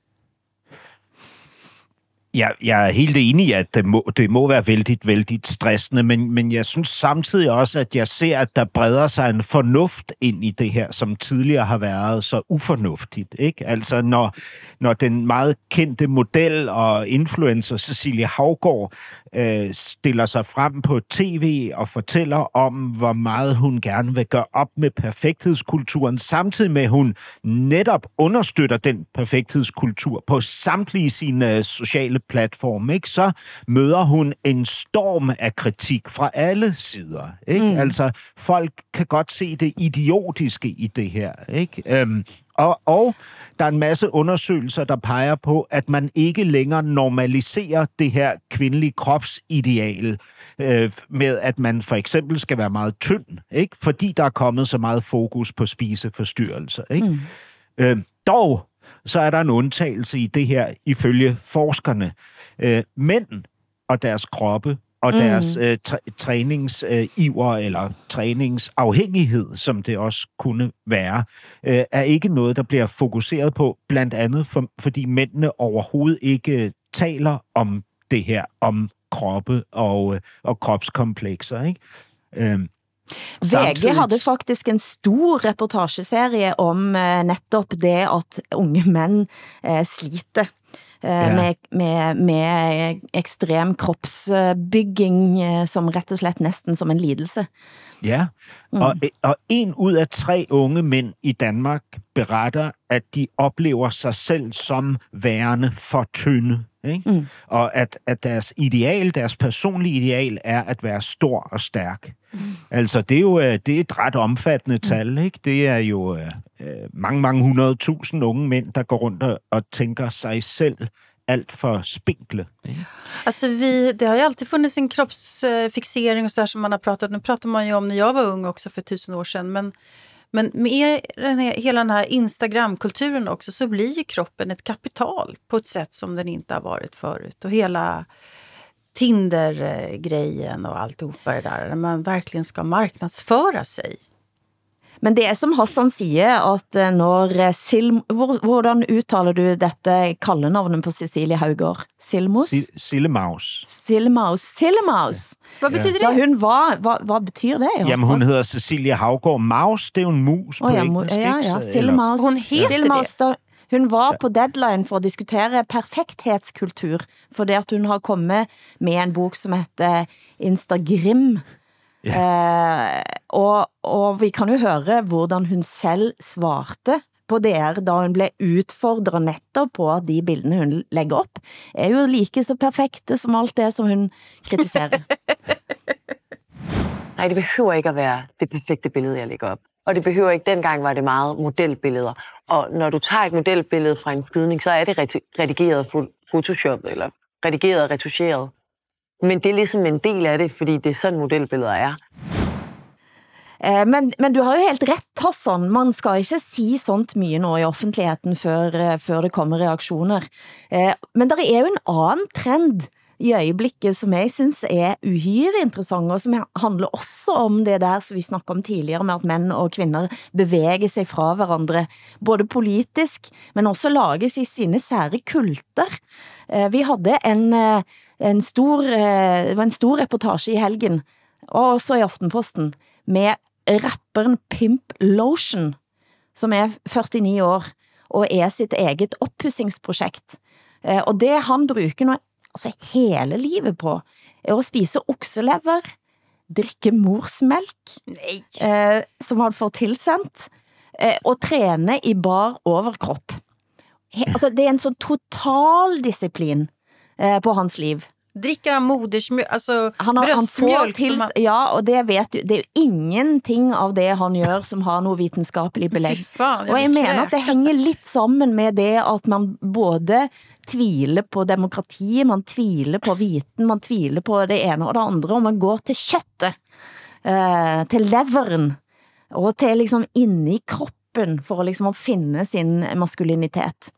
Jeg, jeg er helt enig i, at det må, det må være vældigt, vældigt stressende, men, men jeg synes samtidig også, at jeg ser, at der breder sig en fornuft ind i det her, som tidligere har været så ufornuftigt. Ikke? Altså, når, når den meget kendte model og influencer Cecilie Haugaard øh, stiller sig frem på tv og fortæller om, hvor meget hun gerne vil gøre op med perfekthedskulturen, samtidig med, at hun netop understøtter den perfekthedskultur på samtlige sine sociale platform, ikke? Så møder hun en storm af kritik fra alle sider. Ikke? Mm. Altså, folk kan godt se det idiotiske i det her. Ikke? Øhm, og, og der er en masse undersøgelser, der peger på, at man ikke længere normaliserer det her kvindelige kropsideal øh, med, at man for eksempel skal være meget tynd, ikke? Fordi der er kommet så meget fokus på spiseforstyrrelser. Ikke? Mm. Øhm, dog så er der en undtagelse i det her, ifølge forskerne. Øh, mænd og deres kroppe og deres mm. øh, tr- træningsiver øh, eller træningsafhængighed, som det også kunne være, øh, er ikke noget, der bliver fokuseret på, blandt andet for, fordi mændene overhovedet ikke taler om det her, om kroppe og, og kropskomplekser, ikke? Øh, V G havde faktisk en stor reportageserie om uh, netop det, at unge mænd uh, sliter. Uh, ja. med, med, med ekstrem kroppsbygging uh, som rett og slett næsten som en lidelse. Ja, mm. og, og en ud af tre unge mænd i Danmark beretter, at de oplever sig selv som værende for tynde. Ikke? Mm. Og at, at deres ideal, deres personlige ideal er at være stor og stærk. Mm. Altså, det er jo det er et ret omfattende tal, ikke? Det er jo øh, mange, mange hundrede tusind unge mænd, der går rundt og, og tænker sig selv alt for spinkle. Ikke? Alltså vi, det har ju alltid funnits en kroppsfixering och så där som man har pratat. Nu pratar man ju om när jag var ung också för tusen år sedan. Men, men med den här, hela den här Instagram-kulturen också så blir ju kroppen ett kapital på ett sätt som den inte har varit förut. Och hela Tinder-grejen och alltihopa det där. När man verkligen ska marknadsföra sig. Men det er som Hassan siger, at når Sil... Hvordan uttaler du dette kallenavnet på Cecilie Haugård? Silmos? Sillemaus. Sillemaus. Sillemaus. Hvad betyder det? Da hun var, hvad, hvad betyder det? Jamen, hun hedder Cecilie Haugård. Maus, det er jo en mus på oh, ja, engelsk, ja, ikke? Ja, Sillemaus. Hun heter Sillemaus, det. Da, hun var på deadline for at diskutere perfekthetskultur, for det at hun har kommet med en bok som heter Instagram. Ja. Eh, og, og vi kan jo høre hvordan hun selv svarte på det her, da hun blev udfordret netop på at de bildene hun lægger op, er jo like så perfekte som alt det, som hun kritiserer. Nej, det behøver ikke at være det perfekte billede, jeg lægger op. Og det behøver ikke, dengang var det meget modelbilleder. Og når du tager et modelbillede fra en skydning, så er det redigeret Photoshop, eller redigeret og retuscheret. Men det er ligesom en del af det, fordi det er sådan modelbilleder er. Men, men du har jo helt ret, Hassan. Man skal ikke sige sånt mye nå i offentligheden, før, før det kommer reaktioner. Men der er jo en anden trend i øjeblikket, som jeg synes er uhyre interessant, og som handler også om det der, som vi snakket om tidligere, med at mænd og kvinder bevæger sig fra hverandre, både politisk, men også lages i sine sære kulter. Vi havde en... En stor, det var en stor reportage i helgen, og også i Aftenposten, med rapperen Pimp Lotion, som er førti-ni år, og er sitt eget oppussingsprojekt. Og det han bruker nå, altså hele livet på, er å spise okselever, drikke morsmelk, eh, som han får tilsendt, eh, og trene i bar overkropp. He, altså, det er en sånn total disiplin på hans liv. Drikker han modersmjölk, alltså han har, bröstmjölk? Han till, han... Ja, och det vet du, det är ju ingenting av det han gör som har något vetenskapligt belägg. Fan, jag och jag menar att det hänger lite samman med det att man både tviler på demokrati, man tviler på viten, man tviler på det ena och det andra, och man går till köttet, eh, till leveren och till liksom inne i kroppen för att liksom finna sin maskulinitet.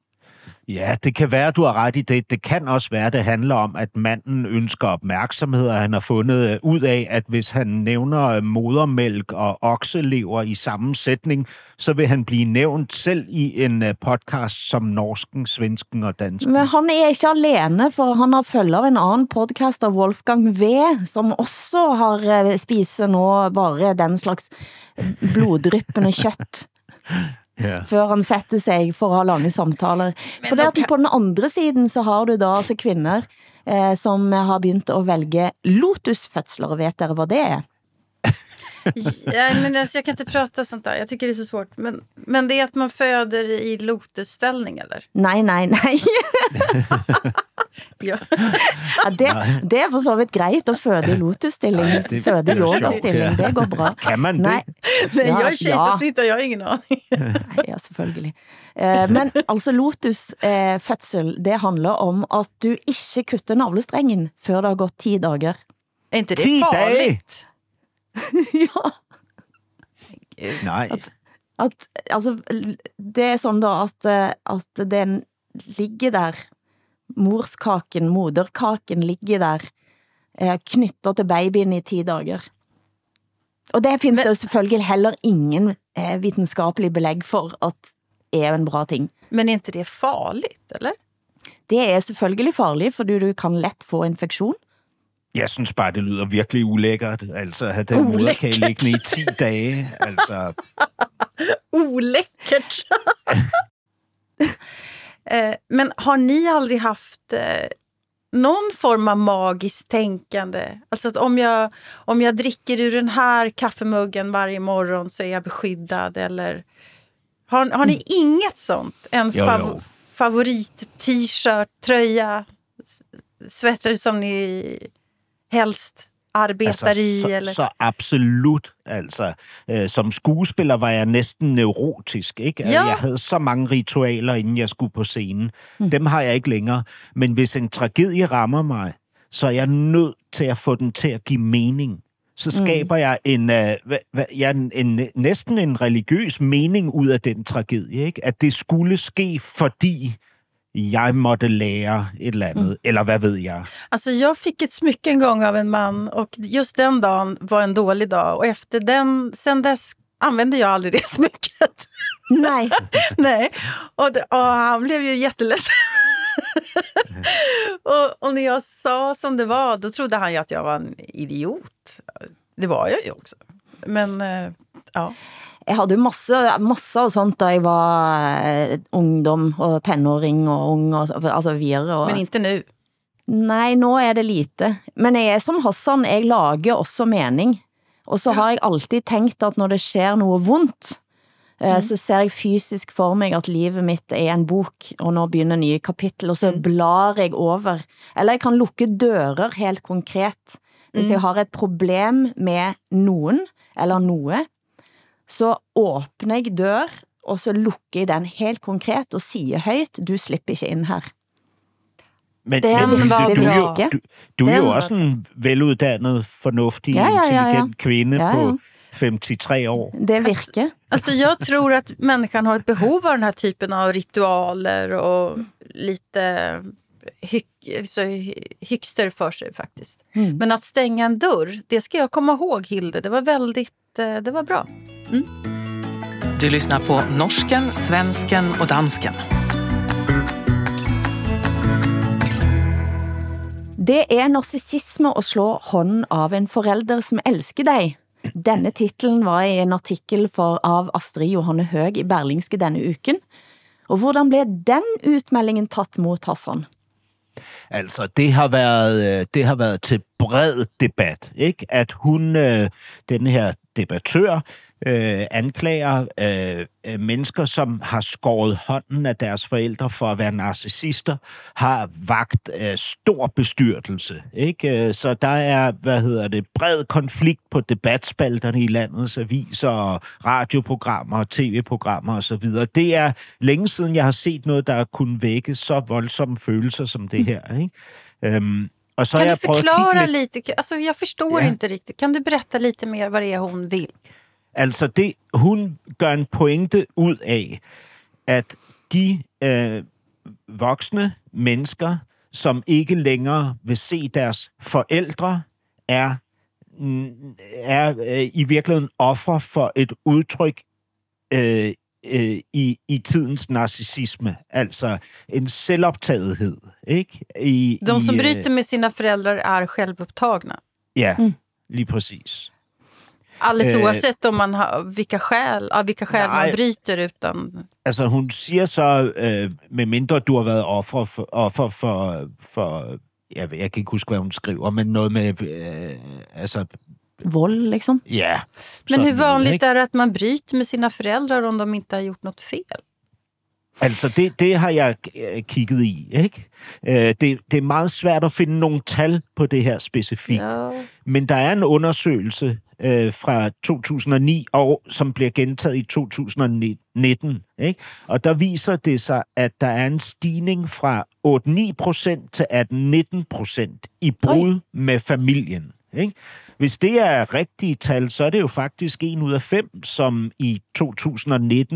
Ja, det kan være, du har ret i det. Det kan også være, det handler om, at manden ønsker opmærksomhed, og han har fundet ud af, at hvis han nævner modermælk og okselever i samme sætning, så vil han blive nævnt selv i en podcast som Norsken, Svensken og Dansken. Men han er ikke alene, for han har følger av en anden podcast av Wolfgang V, som også har spist nå bare den slags bloddryppende kjøtt. Yeah. Før han setter sig for å ha lange samtaler. Men for det at på den andre siden så har du da altså kvinner eh, som har begynt å velge lotusfødsler, og vet dere hvad det er? Ja, men alltså, jag kan inte prata sånt där. Jag tycker det är så svårt. Men, men det är att man föder i lotusställning, eller? Nej, nej, nej. Ja. Ja, det, det er for så vidt greit at føde i lotusstilling, ja, det, føde yogastilling, ja. Det går bra. Kan man det? Nej, Nej ja, jag är kejsarsnitt og jeg har ingen aning. Nej, ja, selvfølgelig. Eh, men altså lotusfødsel, eh, det handler om at du ikke kutter navlestrengen før det har gått ti dager. Er ikke det farligt? Ja. Nej. At, at, altså, det er sådan da, at, at den ligger der, morskaken, moderkaken ligger der eh, knytter til babyen i ti dager. Og det findes men, jo selvfølgelig heller ingen eh, videnskapelig belæg for at er en bra ting. Men er ikke det farligt, eller? Det er selvfølgelig farligt, fordi du kan let få infektion. Jeg synes bare, det lyder virkelig ulækkert. Altså, at have den moderkage liggende i ti dage. Altså... Oläckert! Men har ni aldrig haft eh, någon form av magiskt tänkande? Alltså att om jag, om jag dricker ur den här kaffemuggen varje morgon så är jag beskyddad, eller... Har, har ni inget sånt? En jo, fav- jo. favorit t-shirt, tröja, sweater som ni helst arbetar altså, i? Så, eller? så absolut. Altså, øh, som skuespiller var jeg næsten neurotisk. Ikke? Ja. Jeg havde så mange ritualer, inden jeg skulle på scenen. Hmm. Dem har jeg ikke længere. Men hvis en tragedie rammer mig, så er jeg nødt til at få den til at give mening. Så skaber mm. jeg en, øh, hva, ja, en, en, næsten en religiøs mening ud af den tragedie. Ikke? At det skulle ske, fordi jeg måtte lære et eller andet. Mm. Eller hvad ved jeg? Alltså jag fick ett smycke en gång av en man, och just den dagen var en dålig dag. Och efter den, sen dess använde jag aldrig det smycket. Nej. Nej. Och, det, och han blev ju jätteledsen. och, och när jag sa som det var, då trodde han ju att jag var en idiot. Det var jag ju också. Men, uh, ja. Jeg havde masse, masse og sånt, da jeg var eh, ungdom og tenåring og ung, og, altså videre. Og... Men ikke nu? Nej, nå er det lite. Men jeg er som Hassan, jeg lager også mening. Og så har jeg alltid tænkt, at når det sker noget vondt, eh, mm. så ser jeg fysisk for mig, at livet mitt er en bok, og nå begynder nye kapitel, og så mm. blar jeg over. Eller jeg kan lukke dører helt konkret. Hvis mm. jeg har et problem med nogen, eller noe, så åbner jeg dør, og så lukker jeg den helt konkret, og siger højt, du slipper ikke ind her. Men, den men var du, du, bra. du, du, du er jo også en veluddannet, fornuftig, ja, ja, ja, ja. intelligent kvinde ja, ja. på femtiotre år. Det virker. Alltså, alltså jag tror att människan har ett behov av den här typen av ritualer och lite hyck, så, hyxter för sig faktiskt. Mm. Men att stänga en dörr, det ska jag komma ihåg, Hilde. Det var väldigt, det var bra. Mm. Du lyssnar på norsken, svensken och dansken. Det er narcissisme at slå hånden av en forelder som elsker dig. Denne titlen var i en artikel for, av Astrid Johanne Høeg i Berlingske denne uken. Og hvordan blev den utmeldingen tatt mot Hassan? Altså, det har været, det har været til bred debat, ikke? At hun, øh, den her debattør, øh, anklager øh, mennesker, som har skåret hånden af deres forældre for at være narcissister, har vagt øh, stor bestyrtelse, ikke? Så der er, hvad hedder det, bred konflikt på debatspalterne i landets aviser og radioprogrammer og tv-programmer osv. Det er længe siden, jeg har set noget, der kunne vække så voldsomme følelser som det her, ikke? Øhm, og så kan jeg du förklara lidt... lite? Alltså, jag förstår ja. inte riktigt. Kan du berätta lite mer vad det är hon vill? Altså, det, hun gør en pointe ud af, at de øh, voksne mennesker, som ikke længere vil se deres forældre, er, er øh, i virkeligheden offer for et udtryk øh, øh, i, i tidens narcissisme. Altså en selvoptagethed. Ikke? I, De som i, bryter med sina föräldrar är självupptagna. Ja, mm. lige præcis. Alldeles oavsett om man har, vilka skäl, av vilka skäl nej, man bryter utan... Altså hun siger så, øh, med mindre du har været offer for, offer for, for jeg, jeg kan ikke huske, hvad hun skriver, men noget med, øh, altså... Vold, liksom? Ja. Men hur vanligt är det att man bryter med sina föräldrar om de inte har gjort något fel? Altså, det, det har jeg kigget i, ikke? Det, det er meget svært at finde nogle tal på det her specifikt. Ja. Men der er en undersøgelse øh, fra to tusind og ni, og, som bliver gentaget i to tusind og nitten. Ikke? Og der viser det sig, at der er en stigning fra otte til ni procent til atten til nitten procent i brud Oi. med familien. Ikke? Hvis det er rigtige tal, så er det jo faktisk en ud af fem, som i to tusind og nitten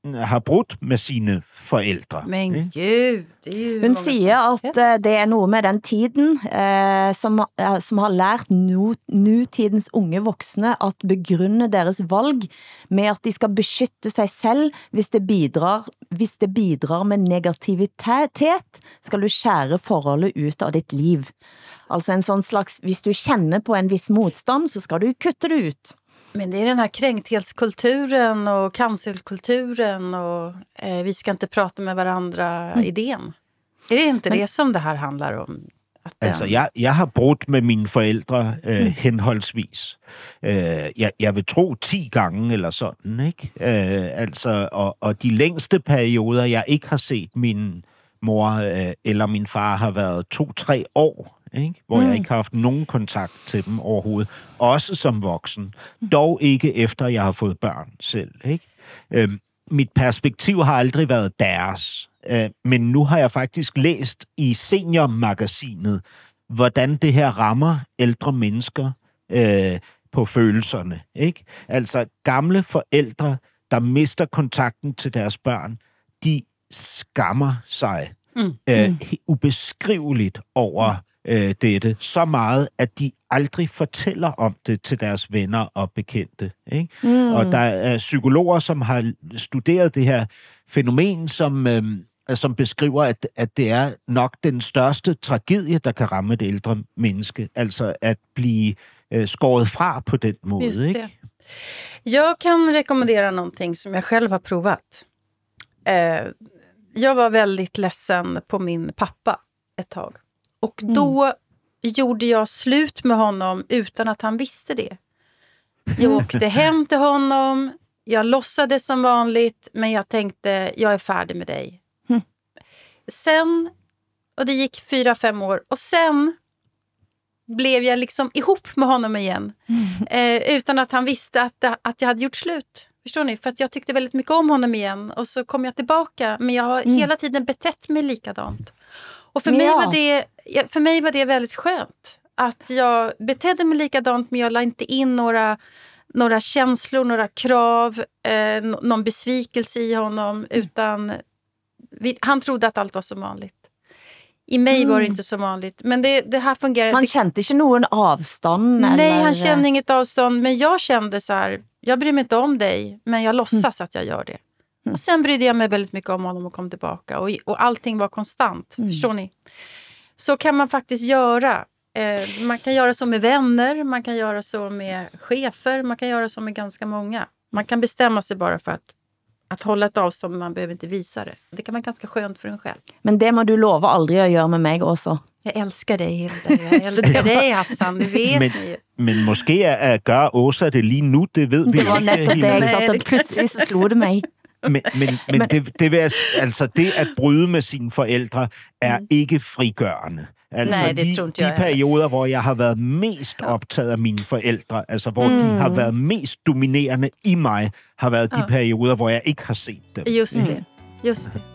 har brudt med sine forældre. Men gud, det er jo... Hun siger at uh, det er noget med den tiden, uh, som, uh, som har lært nu, nutidens unge voksne at begrunde deres valg med at de skal beskytte sig selv, hvis det bidrar, hvis det bidrar med negativitet, skal du skære forholdet ut av dit liv. Altså en sån slags, hvis du känner på en viss motstand, så skal du kutte det ut. Men det är den här kränkthetskulturen och cancelkulturen och eh, vi ska inte prata med varandra mm. idén. Är det inte Men, det som det här handlar om? At den... Altså, jeg, jeg har brudt med mine forældre øh, mm. henholdsvis. Øh, jeg, jeg vil tro ti gange eller sådan, ikke? Øh, altså, og, og de længste perioder, jeg ikke har set min mor øh, eller min far, har været to-tre år. Ikke? Hvor mm. jeg ikke har haft nogen kontakt til dem overhovedet. Også som voksen. Dog ikke efter, jeg har fået børn selv. Ikke? Øhm, mit perspektiv har aldrig været deres. Øh, men nu har jeg faktisk læst i Senior-magasinet, hvordan det her rammer ældre mennesker øh, på følelserne. Ikke? Altså gamle forældre, der mister kontakten til deres børn, de skammer sig mm. øh, ubeskriveligt over Øh, dette, så meget, at de aldrig fortæller om det til deres venner og bekendte. Ikke? Mm. Og der er psykologer, som har studeret det her fænomen, som, øh, som beskriver, at, at det er nok den største tragedie, der kan ramme det ældre menneske. Altså at blive øh, skåret fra på den måde. Just det. Ikke? Jag kan rekommendera någonting som jag själv har provat. Eh, jag var väldigt ledsen på min pappa ett tag. Och då mm. gjorde jag slut med honom utan att han visste det. Jag åkte hem till honom. Jag låtsades som vanligt. Men jag tänkte, jag är färdig med dig. Mm. Sen, och det gick fyra, fem år. Och sen blev jag liksom ihop med honom igen. Mm. Eh, utan att han visste att, att jag hade gjort slut. Förstår ni? För att jag tyckte väldigt mycket om honom igen. Och så kom jag tillbaka. Men jag har mm. hela tiden betett mig likadant. Och för, ja. mig var det, för mig var det väldigt skönt. Att jag betedde mig likadant, men jag la inte in några, några känslor, några krav, eh, någon besvikelse i honom. Mm. Utan vi, han trodde att allt var som vanligt. I mig mm. var det inte så vanligt. Men det, det här fungerar. Man kände inte någon avstånd? Nej, eller? Han kände inget avstånd. Men jag kände så här, jag bryr mig inte om dig. Men jag låtsas mm. att jag gör det. Och sen brydde jag mig väldigt mycket om honom och kom tillbaka. Och, och allting var konstant, mm. förstår ni? Så kan man faktiskt göra. Eh, man kan göra så med vänner, man kan göra så med chefer, man kan göra så med ganska många. Man kan bestämma sig bara för att, att hålla ett avstånd, men man behöver inte visa det. Det kan vara ganska skönt för en själv. Men det må du lova aldrig att göra med mig också. Jag älskar dig, Hilda. Jag älskar dig, Hassan. Det vet men, ni. Men måske at gøre Åsa det lige nu, det ved vi det var ikke. Netop det, jeg satte, og pludselig så slog det mig. Men, men, men, men det, det, vil, altså, det at bryde med sine forældre er mm. ikke frigørende. Altså Nej, det de, tror de jeg, perioder, hvor jeg har været mest optaget af mine forældre, altså hvor mm. de har været mest dominerende i mig, har været de ja. perioder, hvor jeg ikke har set dem. Just det, mm. just det.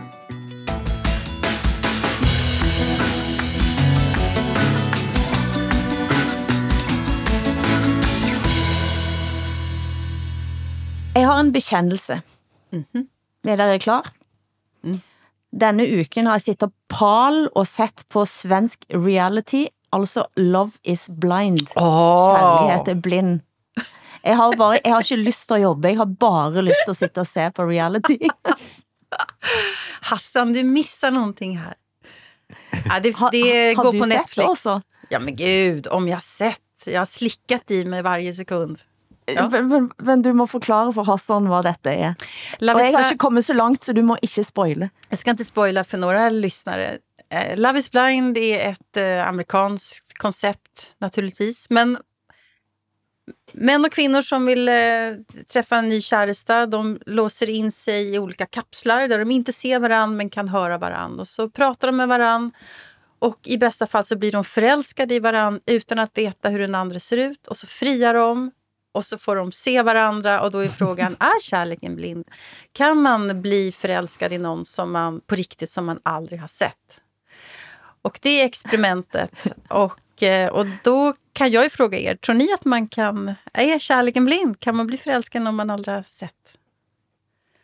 Jeg har en bekendelse. Mm-hmm. Er dere klar? Mm. Denne uken har jeg sittet pal og sett på svensk reality, altså Love is Blind. Oh. Kærlighet er blind. Jeg har, bare, jeg har ikke lyst til å jobbe, jeg har bare lyst til å sitte og se på reality. Hassan, du missar någonting här. Ja, det, ha, det har går du på sett Netflix. Också? Ja, men gud, om jag har sett. Jag har slickat i mig varje sekund. Ja. Men, men, men du må forklare for Hassan vad detta är. Love och jag har Blind... inte kommit så långt så du må inte spoila. Jag ska inte spoila för några lyssnare. Eh, Love is Blind är ett eh, amerikanskt koncept naturligtvis. Men män och kvinnor som vill eh, träffa en ny käresta, de låser in sig i olika kapslar där de inte ser varann men kan höra varann. Och så pratar de med varann. Och i bästa fall så blir de förälskade i varann utan att veta hur den andra ser ut. Och så friar de. Och så får de se varandra och då är frågan, är kärleken blind? Kan man bli förälskad i någon som man på riktigt som man aldrig har sett? Och det är experimentet. Och, och då kan jag ju fråga er, tror ni att man kan, är kärleken blind? Kan man bli förälskad om man aldrig har sett?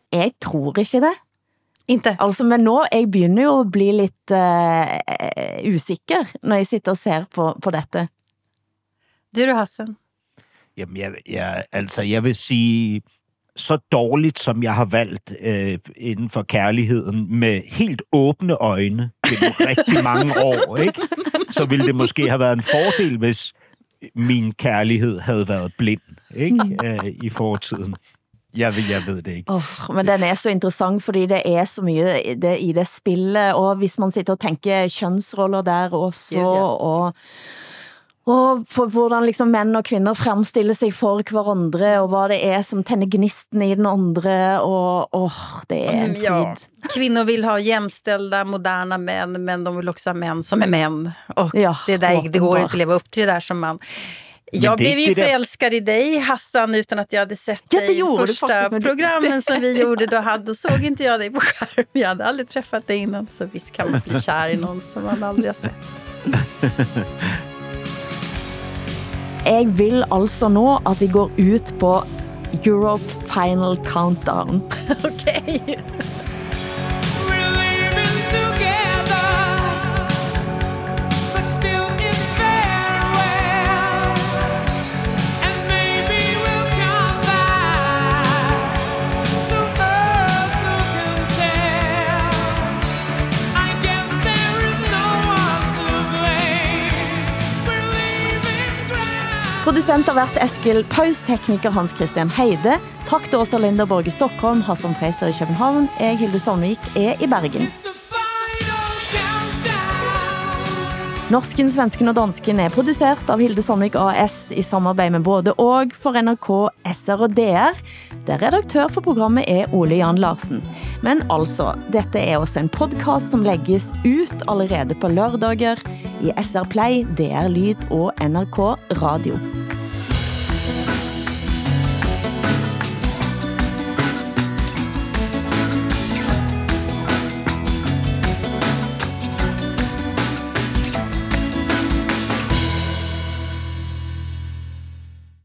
Jeg tror ikke det. Inte? Altså, men nå, jeg begynner jo å bli litt uh, usikker når jeg sitter og ser på, på dette. Du du, Hassan? Jamen, jeg, jeg, altså, jeg vil sige, så dårligt som jeg har valgt øh, inden for kærligheden, med helt åbne øjne gennem rigtig mange år, ikke? Så ville det måske have været en fordel, hvis min kærlighed havde været blind, ikke? Øh, i fortiden. Jeg ved, jeg ved det ikke. Oh, men den er så interessant, fordi det er så mye det, i det spillet, og hvis man sitter og tænker kønsroller der også, yeah, yeah. og... Og på hvordan liksom menn og kvinner fremstiller sig for hverandre, og hvad det er som tænder gnisten i den andre, og åh, det er en fryd. Ja, kvinnor vill ha jämställda, moderna män, men de vill också ha män som är män. Och ja, det, där, det går inte att leva upp till det där som man... Jag blev ju förälskad i dig, Hassan, utan att jag hade sett ja, dig i första faktiskt, programmen som vi gjorde. Då, hade, då såg inte jag dig på skärm. Jag hade aldrig träffat dig innan, så visst kan man bli kär i någon som man aldrig har sett. Jeg vil altså nå at vi går ut på Europe Final Countdown. Okay. Producent har vært Eskil Paus, tekniker Hans Christian Heide. Takk til Åsa Linderborg i Stockholm, Hassan Preisler i København. Jeg, Hilde Sandvik, er i Bergen. Norsken, svensken og dansken er producert av Hilde Sandvik A S i samarbeid med både og for N R K, S R og D R, der redaktør for programmet er Ole Jan Larsen. Men altså, dette er også en podcast som legges ut allerede på lørdager i S R Play, D R Lyd og N R K Radio.